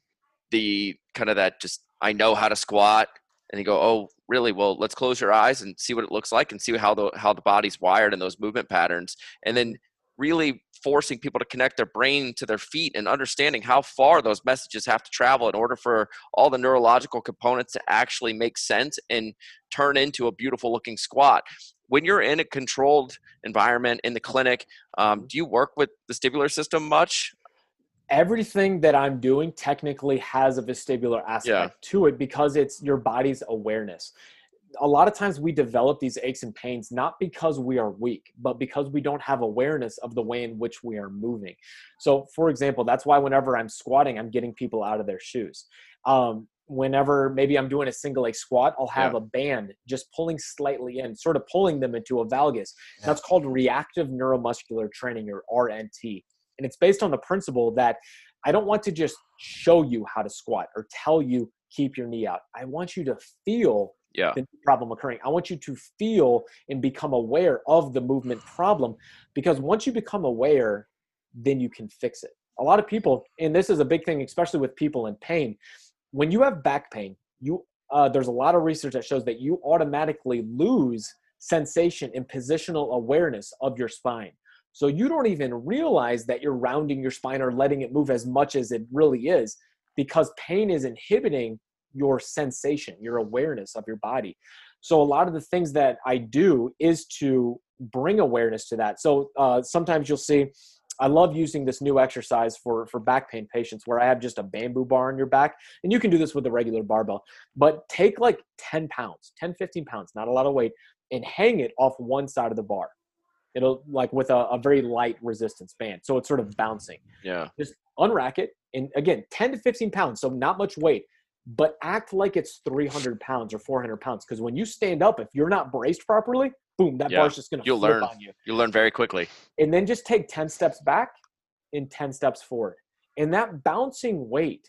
the kind of that just I know how to squat, and you go, oh really? Well, let's close your eyes and see what it looks like and see how the how the body's wired and those movement patterns, and then really forcing people to connect their brain to their feet and understanding how far those messages have to travel in order for all the neurological components to actually make sense and turn into a beautiful looking squat. When you're in a controlled environment in the clinic, um, do you work with the vestibular system much? Everything that I'm doing technically has a vestibular aspect Yeah. to it because it's your body's awareness. A lot of times we develop these aches and pains not because we are weak, but because we don't have awareness of the way in which we are moving. So, for example, that's why whenever I'm squatting, I'm getting people out of their shoes. Um, whenever maybe I'm doing a single leg squat, I'll have Yeah. a band just pulling slightly in, sort of pulling them into a valgus. Yeah. That's called reactive neuromuscular training, or R N T. And it's based on the principle that I don't want to just show you how to squat or tell you keep your knee out. I want you to feel Yeah. the problem occurring. I want you to feel and become aware of the movement problem, because once you become aware, then you can fix it. A lot of people, and this is a big thing, especially with people in pain, when you have back pain, you uh, there's a lot of research that shows that you automatically lose sensation and positional awareness of your spine. So you don't even realize that you're rounding your spine or letting it move as much as it really is, because pain is inhibiting your sensation, your awareness of your body. So a lot of the things that I do is to bring awareness to that. So uh, sometimes you'll see, I love using this new exercise for, for back pain patients where I have just a bamboo bar on your back, and you can do this with a regular barbell, but take like ten pounds, ten, fifteen pounds, not a lot of weight, and hang it off one side of the bar. It'll like with a, a very light resistance band. So it's sort of bouncing. Yeah. Just unrack it. And again, ten to fifteen pounds. So not much weight, but act like it's three hundred pounds or four hundred pounds. Because when you stand up, if you're not braced properly, boom, that Yeah. bar's just going to You'll flip learn. on you. You learn very quickly. And then just take ten steps back and ten steps forward. And that bouncing weight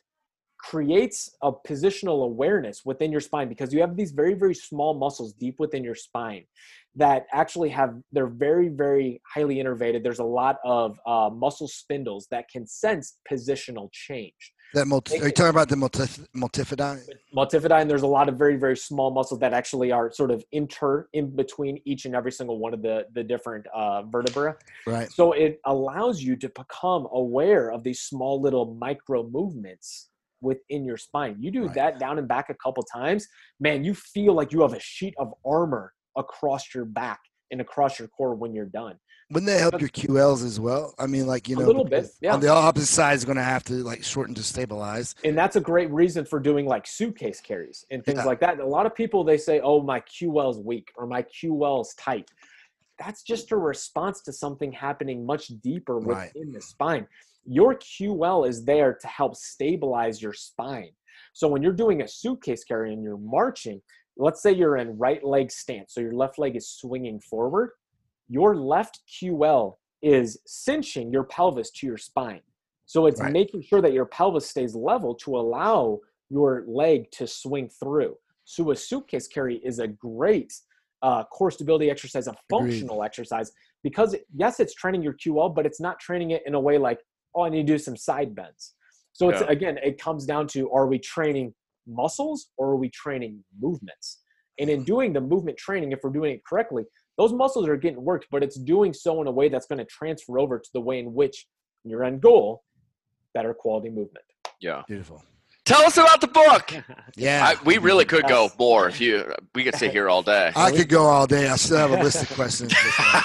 creates a positional awareness within your spine, because you have these very, very small muscles deep within your spine that actually have, they're very, very highly innervated. There's a lot of uh, muscle spindles that can sense positional change. That multi, are you talking about the multif, multifidi? Multifidi, and there's a lot of very, very small muscles that actually are sort of inter in between each and every single one of the, the different uh, vertebrae. Right. So it allows you to become aware of these small little micro movements within your spine. You do right. that down and back a couple times, man, you feel like you have a sheet of armor across your back and across your core when you're done. Wouldn't that help your Q Ls as well? I mean, like, you know, a little bit, yeah. On the opposite side is going to have to like shorten to stabilize. And that's a great reason for doing like suitcase carries and things yeah. like that. And a lot of people, they say, oh, my Q L's weak or my Q L's tight. That's just a response to something happening much deeper within right. the spine. Your Q L is there to help stabilize your spine. So when you're doing a suitcase carry and you're marching, let's say you're in right leg stance. So your left leg is swinging forward. Your left Q L is cinching your pelvis to your spine. So it's right. making sure that your pelvis stays level to allow your leg to swing through. So a suitcase carry is a great uh, core stability exercise, a functional Agreed. exercise, because yes, it's training your Q L, but it's not training it in a way like, oh, I need to do some side bends. So it's, yeah. again, it comes down to, are we training muscles or are we training movements? And in doing the movement training, if we're doing it correctly, those muscles are getting worked, but it's doing so in a way that's going to transfer over to the way in which your end goal, better quality movement. Yeah. Beautiful. Tell us about the book. Yeah. I, we really could go more if you, we could sit here all day. I could go all day. I still have a list of questions.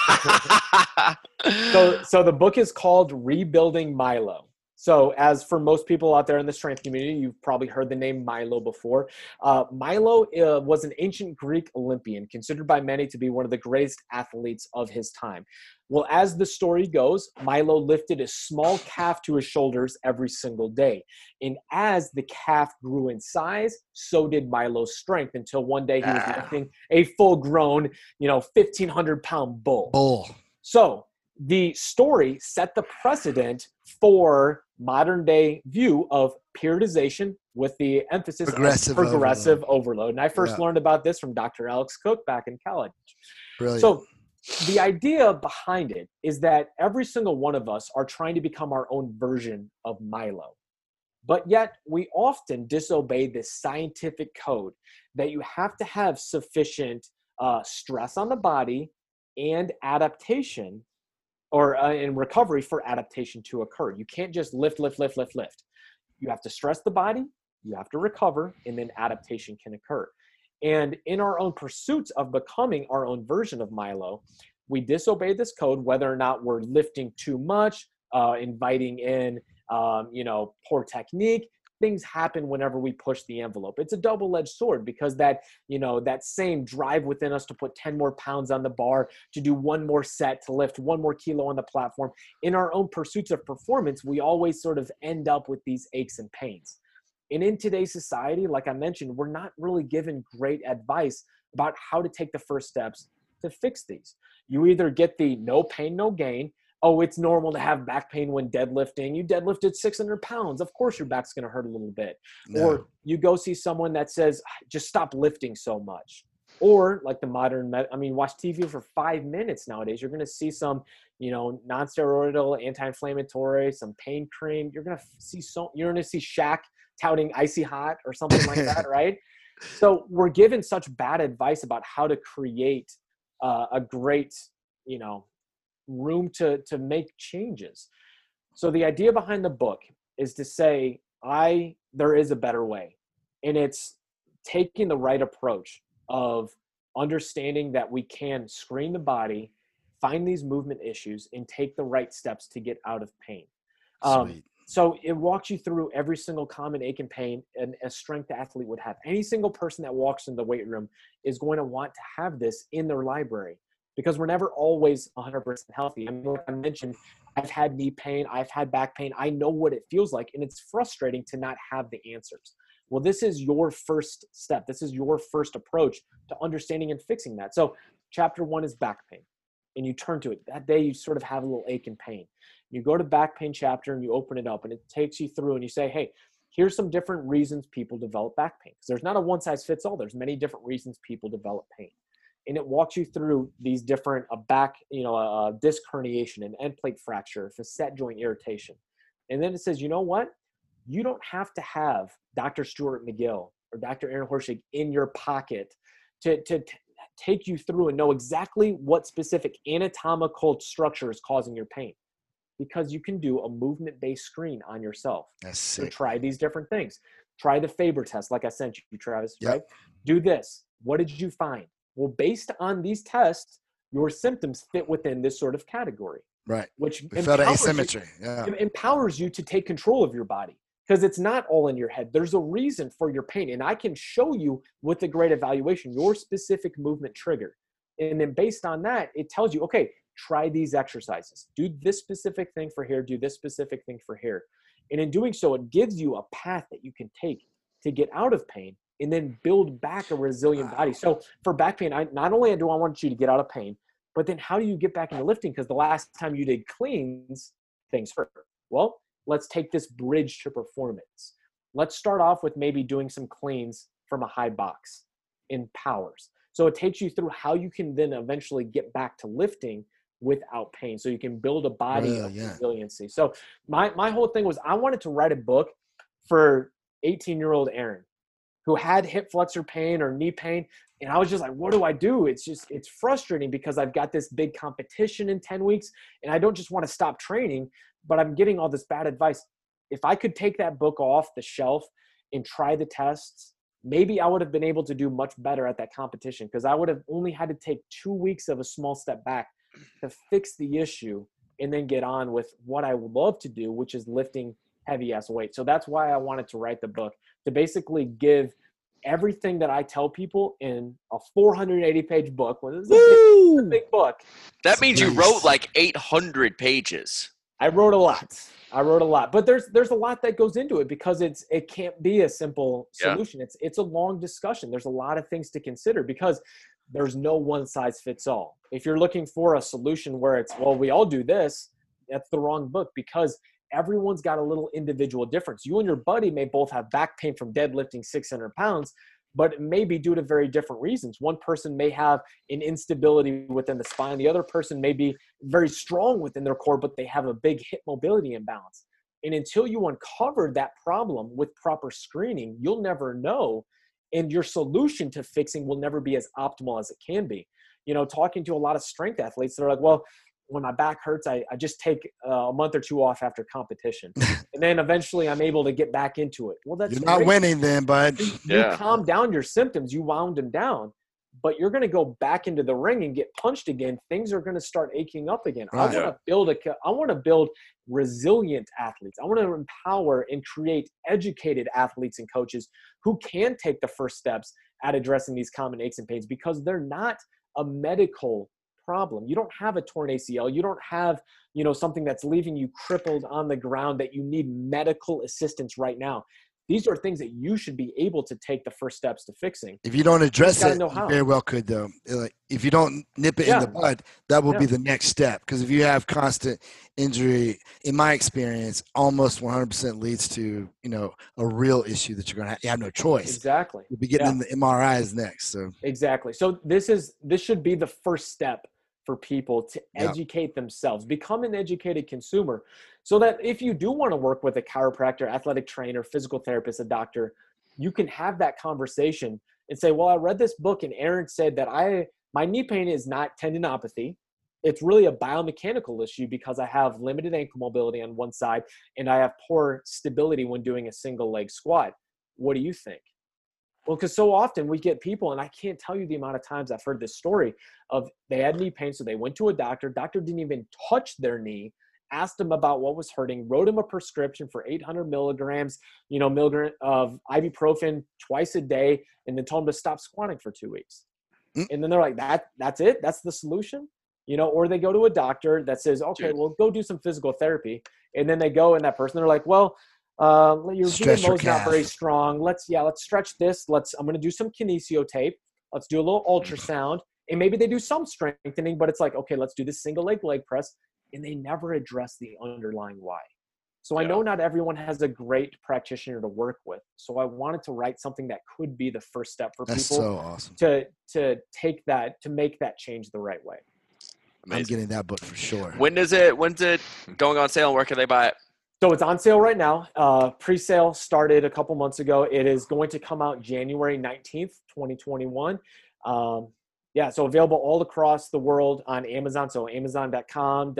so, so the book is called Rebuilding Milo. So as for most people out there in the strength community, you've probably heard the name Milo before. Uh, Milo uh, was an ancient Greek Olympian, considered by many to be one of the greatest athletes of his time. Well, as the story goes, Milo lifted a small calf to his shoulders every single day. And as the calf grew in size, so did Milo's strength until one day he was ah. lifting a full-grown, you know, fifteen hundred pound bull. Bull. So the story set the precedent for modern day view of periodization with the emphasis progressive on progressive overload. overload. And I first yeah. learned about this from Doctor Alex Cook back in college. Brilliant. So the idea behind it is that every single one of us are trying to become our own version of Milo. But yet we often disobey this scientific code that you have to have sufficient uh, stress on the body and adaptation or uh, in recovery for adaptation to occur. You can't just lift, lift, lift, lift, lift. You have to stress the body, you have to recover, and then adaptation can occur. And in our own pursuits of becoming our own version of Milo, we disobey this code, whether or not we're lifting too much, uh, inviting in, um, you know, poor technique. Things happen whenever we push the envelope. It's a double-edged sword because that, you know, that same drive within us to put ten more pounds on the bar, to do one more set, to lift one more kilo on the platform. In our own pursuits of performance, we always sort of end up with these aches and pains. And in today's society, like I mentioned, we're not really given great advice about how to take the first steps to fix these. You either get the no pain, no gain. Oh, it's normal to have back pain when deadlifting. You deadlifted six hundred pounds. Of course your back's going to hurt a little bit. No. Or you go see someone that says, just stop lifting so much. Or like the modern, I mean, watch T V for five minutes nowadays. You're going to see some, you know, non-steroidal, anti-inflammatory, some pain cream. You're going to see so, you're going to see Shaq touting Icy Hot or something like that, right? So we're given such bad advice about how to create uh, a great, you know, room to to make changes. So the idea behind the book is to say, I there is a better way. And it's taking the right approach of understanding that we can screen the body, find these movement issues, and take the right steps to get out of pain. Um, so it walks you through every single common ache and pain and a strength athlete would have. Any single person that walks in the weight room is going to want to have this in their library, because we're never always one hundred percent healthy. I mean, like I mentioned, I've had knee pain, I've had back pain. I know what it feels like, and it's frustrating to not have the answers. Well, this is your first step. This is your first approach to understanding and fixing that. So chapter one is back pain, and you turn to it. That day you sort of have a little ache and pain. You go to back pain chapter and you open it up, and it takes you through and you say, hey, here's some different reasons people develop back pain. Because there's not a one size fits all. There's many different reasons people develop pain. And it walks you through these different uh, back, you know, a uh, disc herniation, an end plate fracture, facet joint irritation. And then it says, you know what? You don't have to have Doctor Stuart McGill or Doctor Aaron Horschig in your pocket to, to t- take you through and know exactly what specific anatomical structure is causing your pain, because you can do a movement-based screen on yourself. That's So sick. try these different things. Try the Faber test, like I sent you, Travis, Yep. right? Do this. What did you find? Well, based on these tests, your symptoms fit within this sort of category, Right. which We felt empowers you- asymmetry. Yeah. it empowers you to take control of your body, because it's not all in your head. There's a reason for your pain. And I can show you with a great evaluation your specific movement trigger. And then based on that, it tells you, okay, try these exercises. Do this specific thing for here. Do this specific thing for here. And in doing so, it gives you a path that you can take to get out of pain and then build back a resilient body. So for back pain, I not only do I want you to get out of pain, but then how do you get back into lifting? Because the last time you did cleans, things hurt. Well, let's take this bridge to performance. Let's start off with maybe doing some cleans from a high box in powers. So it takes you through how you can then eventually get back to lifting without pain. So you can build a body Well, of yeah. resiliency. So my, my whole thing was I wanted to write a book for eighteen-year-old Aaron who had hip flexor pain or knee pain. And I was just like, what do I do? It's just, it's frustrating because I've got this big competition in ten weeks and I don't just want to stop training, but I'm getting all this bad advice. If I could take that book off the shelf and try the tests, maybe I would have been able to do much better at that competition, because I would have only had to take two weeks of a small step back to fix the issue and then get on with what I would love to do, which is lifting heavy ass weight. So that's why I wanted to write the book, to basically give everything that I tell people in a four hundred eighty page book. Well, this is a big, a big book. That means you Nice. wrote like eight hundred pages. I wrote a lot. I wrote a lot, but there's there's a lot that goes into it, because it's it can't be a simple Yeah. solution. It's it's a long discussion. There's a lot of things to consider, because there's no one size fits all. If you're looking for a solution where it's, well, we all do this, that's the wrong book, because everyone's got a little individual difference. You and your buddy may both have back pain from deadlifting six hundred pounds, but it may be due to very different reasons. One person may have an instability within the spine. The other person may be very strong within their core, but they have a big hip mobility imbalance. And until you uncover that problem with proper screening, you'll never know. And your solution to fixing will never be as optimal as it can be. You know, talking to a lot of strength athletes, they're like, well, when my back hurts, I, I just take uh, a month or two off after competition. And then eventually I'm able to get back into it. Well, that's You're not great. winning then, bud. You Yeah. calm down your symptoms, you wound them down, but you're going to go back into the ring and get punched again. Things are going to start aching up again. I Right. want to build a, I want to build resilient athletes. I want to empower and create educated athletes and coaches who can take the first steps at addressing these common aches and pains, because they're not a medical problem. You don't have a torn A C L. You don't have, you know, something that's leaving you crippled on the ground that you need medical assistance right now. These are things that you should be able to take the first steps to fixing. If you don't address gotta it, know you how. very well could though. Like if you don't nip it Yeah. in the bud, that will be Yeah. the next step. Because if you have constant injury, in my experience, almost one hundred percent leads to, you know, a real issue that you're gonna have. You have no choice. Exactly. You'll be getting Yeah. in the M R Is next. So Exactly. So this is this should be the first step for people to Yeah. educate themselves, become an educated consumer, so that if you do want to work with a chiropractor, athletic trainer, physical therapist, a doctor, you can have that conversation and say, well, I read this book and Aaron said that I my knee pain is not tendinopathy. It's really a biomechanical issue because I have limited ankle mobility on one side and I have poor stability when doing a single leg squat. What do you think? Well, because so often we get people, and I can't tell you the amount of times I've heard this story of they had knee pain, so they went to a doctor. Doctor didn't even touch their knee, asked them about what was hurting, wrote them a prescription for eight hundred milligrams, you know, milligram of ibuprofen twice a day, and then told them to stop squatting for two weeks. Mm. And then they're like, "That, that's it? That's the solution?" You know, or they go to a doctor that says, "Okay, Dude. well, go do some physical therapy," and then they go, and that person, they're like, "Well, Uh, your Stretch your V M O is not very calf. strong. Let's, yeah, let's stretch this. Let's, I'm going to do some kinesio tape. Let's do a little ultrasound. And maybe they do some strengthening, but it's like, okay, let's do this single leg leg press. And they never address the underlying why. So I Yeah. know not everyone has a great practitioner to work with. So I wanted to write something that could be the first step for that's people so awesome. to, to take that, to make that change the right way. I'm Amazing. getting that book for sure. When is it? When's it going on sale? And where can they buy it? So it's on sale right now. Uh, pre-sale started a couple months ago. It is going to come out January nineteenth, twenty twenty-one. Um, yeah, so available all across the world on Amazon. So amazon dot com,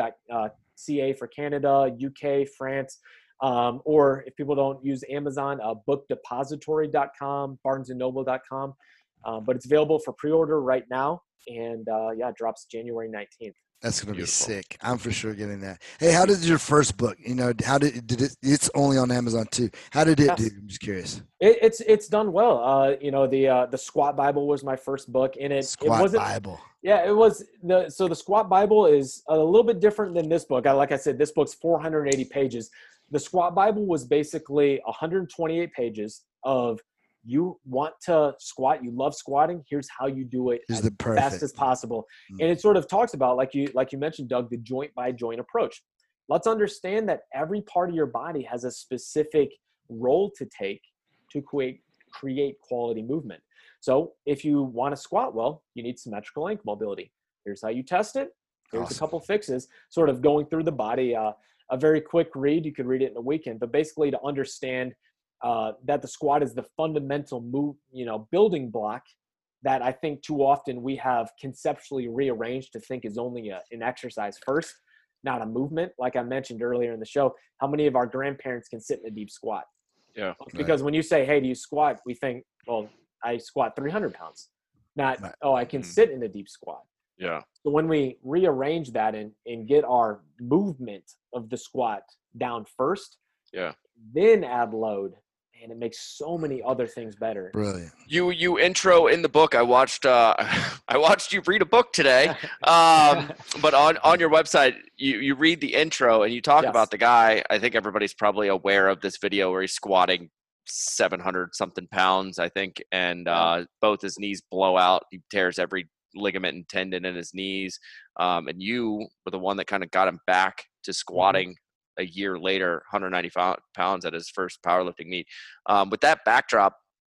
.ca for Canada, U K, France. Um, or if people don't use Amazon, uh, book depository dot com, barnes and noble dot com. Um, but it's available for pre-order right now. And uh, yeah, it drops January nineteenth. That's going to be sick. I'm for sure getting that. Hey, how did your first book, you know, how did, did it, it's only on Amazon too. How did it yes. do? I'm just curious. It, it's, it's done well. Uh, you know, the, uh, the Squat Bible was my first book and it, Squat it wasn't, Bible. Yeah, it was the, so the Squat Bible is a little bit different than this book. I, like I said, this book's four hundred eighty pages. The Squat Bible was basically one hundred twenty-eight pages of, you want to squat, you love squatting, here's how you do it Here's as the perfect. best as possible. Mm. And it sort of talks about, like you like you mentioned, Doug, the joint by joint approach. Let's understand that every part of your body has a specific role to take to create create quality movement. So if you want to squat well, you need symmetrical ankle mobility. Here's how you test it. Here's Awesome. a couple fixes, sort of going through the body. Uh, a very quick read, you could read it in a weekend, but basically to understand Uh, that the squat is the fundamental move, you know, building block that I think too often we have conceptually rearranged to think is only a, an exercise first, not a movement. Like I mentioned earlier in the show, how many of our grandparents can sit in a deep squat? Yeah. Because right. when you say, hey, do you squat? We think, well, I squat three hundred pounds, not, right. oh, I can mm-hmm. sit in a deep squat. Yeah. So when we rearrange that and, and get our movement of the squat down first, yeah, then add load, and it makes so many other things better. Brilliant. You you intro in the book. I watched uh, I watched you read a book today. Um, but on, on your website, you, you read the intro and you talk yes. about the guy. I think everybody's probably aware of this video where he's squatting seven hundred something pounds, I think, and uh, both his knees blow out. He tears every ligament and tendon in his knees. Um, and you were the one that kind of got him back to squatting. Mm-hmm. A year later, one hundred ninety pounds at his first powerlifting meet. Um, with that backdrop,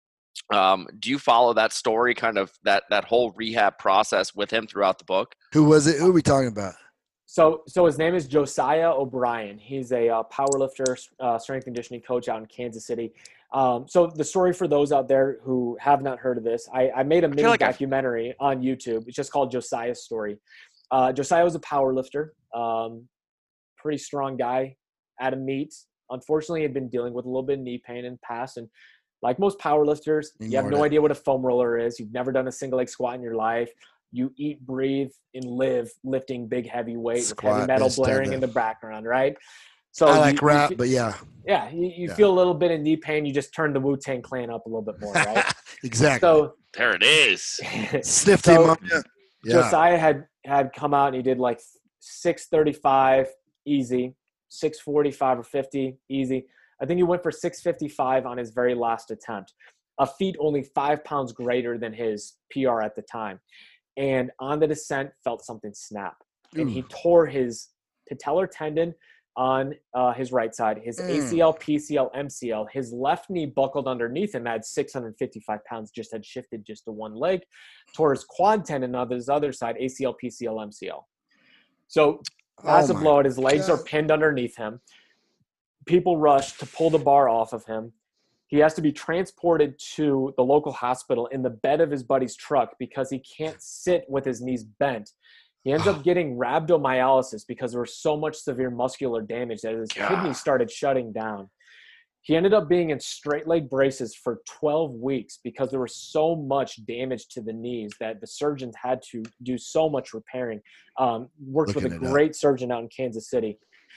um, do you follow that story, kind of that that whole rehab process with him throughout the book? Who was it? Who are we talking about? So, so his name is Josiah O'Brien. He's a uh, powerlifter, uh, strength and conditioning coach out in Kansas City. Um, so the story for those out there who have not heard of this, I, I made a mini like documentary I've... on YouTube. It's just called Josiah's Story. Uh, Josiah was a powerlifter. Um, pretty strong guy at a meet. Unfortunately, he had been dealing with a little bit of knee pain in the past. And like most powerlifters, you have no idea what a foam roller is. You've never done a single leg squat in your life. You eat, breathe, and live lifting big, heavy weight with heavy metal blaring in the background, right? So I like you, rap, you, but yeah. Yeah, you, you yeah. feel a little bit of knee pain. You just turn the Wu-Tang Clan up a little bit more, right? Exactly. So there it is. Sniffed so, him yeah. Josiah had, had come out and he did like six thirty-five easy. six forty-five or fifty, easy. I think he went for six fifty-five on his very last attempt. A feat only five pounds greater than his P R at the time. And on the descent, felt something snap. And Ooh. he tore his patellar tendon on uh, his right side, his mm. A C L, P C L, M C L. His left knee buckled underneath him at six hundred fifty-five pounds, just had shifted just to one leg. Tore his quad tendon on his other side, A C L, P C L, M C L. So massive oh blowout. His legs God. are pinned underneath him. People rush to pull the bar off of him. He has to be transported to the local hospital in the bed of his buddy's truck because he can't sit with his knees bent. He ends up getting rhabdomyolysis because there was so much severe muscular damage that his God. kidneys started shutting down. He ended up being in straight leg braces for twelve weeks because there was so much damage to the knees that the surgeons had to do so much repairing. Um, worked Looking with a great up. surgeon out in Kansas City.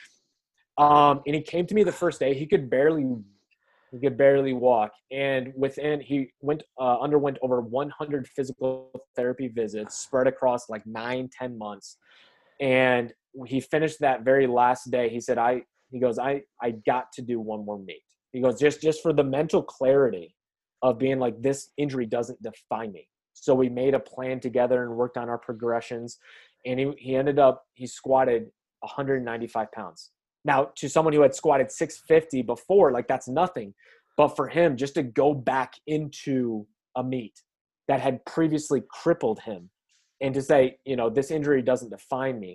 Um, and he came to me the first day. He could barely, he could barely walk. And within, he went, uh, underwent over one hundred physical therapy visits spread across like nine, ten months. And he finished that very last day. He said, I, he goes, I, I got to do one more meet. He goes, just, just for the mental clarity of being like, this injury doesn't define me. So we made a plan together and worked on our progressions. And he, he ended up, he squatted one hundred ninety-five pounds. Now, to someone who had squatted six fifty before, like that's nothing. But for him, just to go back into a meet that had previously crippled him and to say, you know, this injury doesn't define me.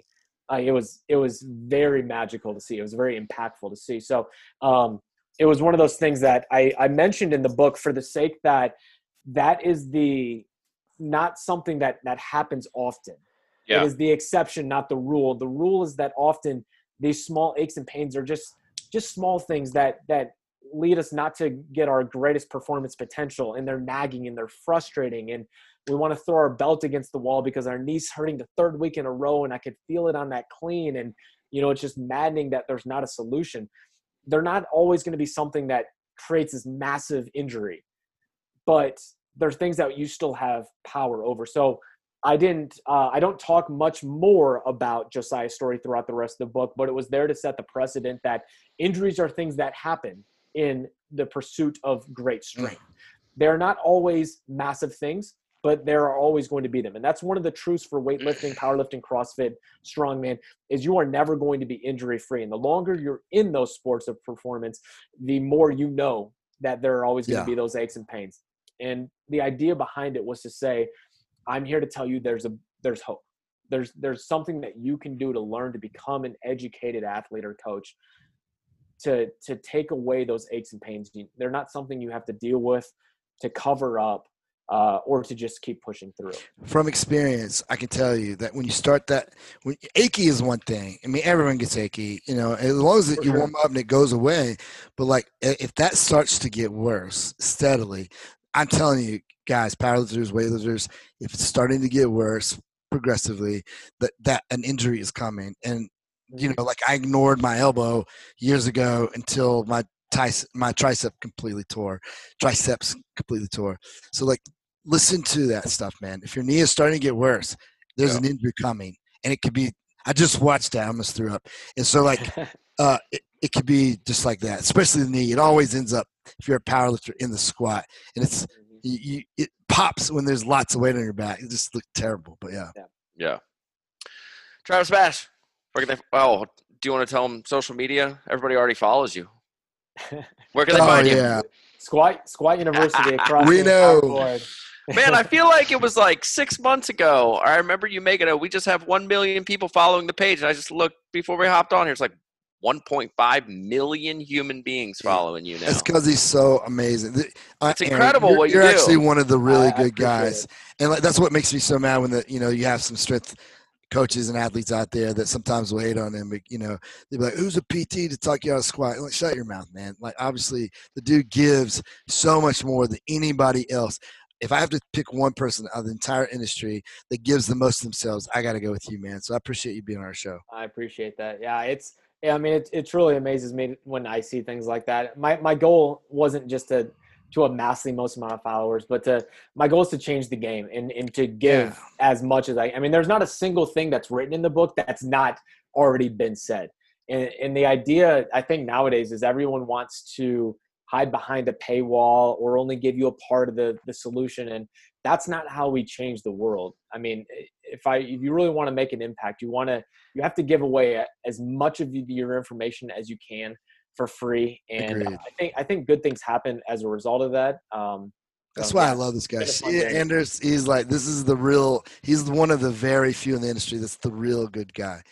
Uh, it was it was very magical to see. It was very impactful to see. So um, it was one of those things that I, I mentioned in the book for the sake that that is the not something that that happens often. Yeah. It is the exception, not the rule. The rule is that often these small aches and pains are just just small things that that lead us not to get our greatest performance potential, and they're nagging and they're frustrating, and we want to throw our belt against the wall because our knee's hurting the third week in a row and I could feel it on that clean. And, you know, it's just maddening that there's not a solution. They're not always going to be something that creates this massive injury, but there's things that you still have power over. So I didn't, uh, I don't talk much more about Josiah's story throughout the rest of the book, but it was there to set the precedent that injuries are things that happen in the pursuit of great strength. They're not always massive things, but there are always going to be them. And that's one of the truths for weightlifting, powerlifting, CrossFit, strongman, is you are never going to be injury-free. And the longer you're in those sports of performance, the more you know that there are always going to Yeah. be those aches and pains. And the idea behind it was to say, I'm here to tell you there's a there's hope. There's there's something that you can do to learn to become an educated athlete or coach, to to take away those aches and pains. They're not something you have to deal with, to cover up, uh, or to just keep pushing through. From experience, I can tell you that when you start that, when achy is one thing. I mean, everyone gets achy, you know, as long as it, you sure. warm up and it goes away. But like, if that starts to get worse steadily, I'm telling you guys, powerlifters, weightlifters, if it's starting to get worse progressively, that, that an injury is coming. And, you know, like I ignored my elbow years ago until my tis- my tricep completely tore, triceps completely tore. So like, listen to that stuff, man. If your knee is starting to get worse, there's Yeah. an injury coming, and it could be. I just watched that. I almost threw up. And so like, uh, it, it could be just like that, especially the knee. It always ends up if you're a powerlifter in the squat, and it's you, you it pops when there's lots of weight on your back. It just looks terrible. But yeah. Yeah. Travis Bash, where can they, oh, do you want to tell them social media? Everybody already follows you. Where can they Oh find you? yeah. Squat Squat University across We the entire know. board. Man, I feel like it was like six months ago. I remember you making it. We just have one million people following the page. And I just looked before we hopped on here. It's like one point five million human beings following you now. That's because he's so amazing. The- uh, It's Aaron, incredible you're, what you you're do. actually one of the really I- I good appreciate guys, it. and like, that's what makes me so mad when the you know you have some strength coaches and athletes out there that sometimes will hate on him. But, you know, they'll be like, "Who's a P T to talk you out of squat?" I'm like, shut your mouth, man. Like, obviously, the dude gives so much more than anybody else. If I have to pick one person out of the entire industry that gives the most of themselves, I got to go with you, man. So I appreciate you being on our show. I appreciate that. Yeah, it's yeah, I mean it it truly amazes me when I see things like that. My my goal wasn't just to to amass the most amount of followers, but to my goal is to change the game and, and to give Yeah. as much as I I mean there's not a single thing that's written in the book that's not already been said. And and the idea I think nowadays is everyone wants to hide behind a paywall or only give you a part of the the solution, and that's not how we change the world. I mean, if I if you really want to make an impact, you want to you have to give away as much of your information as you can for free, and Agreed. I think I think good things happen as a result of that. Um, That's so, why yeah, I love this guy. it's been a See, fun journey. Anders, he's like, this is the real, he's one of the very few in the industry that's the real good guy.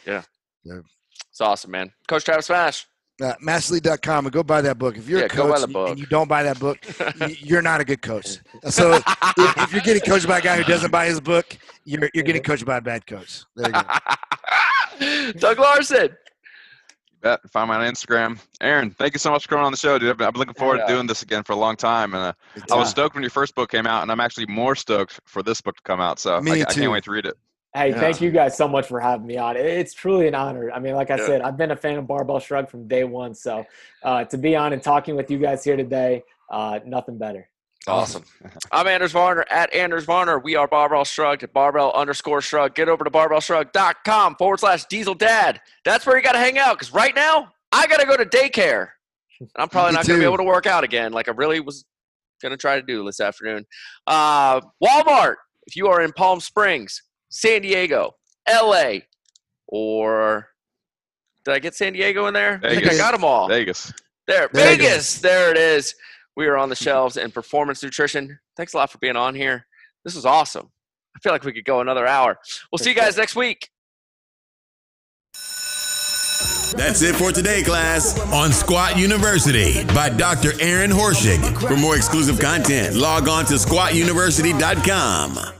It's awesome, man. Coach Travis Smash. Uh, mastery dot com and go buy that book. If you're Yeah, a go buy coach the and, book. and you don't buy that book, y- you're not a good coach. So if, if you're getting coached by a guy who doesn't buy his book, you're you're getting coached by a bad coach. There you go. Doug Larson. Bet. Find me on Instagram. Aaron, thank you so much for coming on the show, dude. I've been, I've been looking forward Yeah. to doing this again for a long time. And uh, I was stoked when your first book came out, and I'm actually more stoked for this book to come out. So Me I, I too. can't wait to read it. Hey, Yeah. thank you guys so much for having me on. It's truly an honor. I mean, like I Yeah. said, I've been a fan of Barbell Shrug from day one. So uh, to be on and talking with you guys here today, uh, nothing better. Awesome. I'm Anders Varner at Anders Varner. We are Barbell Shrugged at barbell underscore shrug. Get over to barbell shrug dot com forward slash diesel dad. That's where you got to hang out, because right now I got to go to daycare. I'm probably Me not going to be too. able to work out again like I really was going to try to do this afternoon. Uh, Walmart, if you are in Palm Springs, San Diego, L A, or did I get San Diego in there? I think I Vegas. got them all. Vegas. There, Vegas. Vegas. There it is. We are on the shelves in performance nutrition. Thanks a lot for being on here. This was awesome. I feel like we could go another hour. We'll see you guys next week. That's it for today, class, on Squat University by Doctor Aaron Horschig. For more exclusive content, log on to squat university dot com.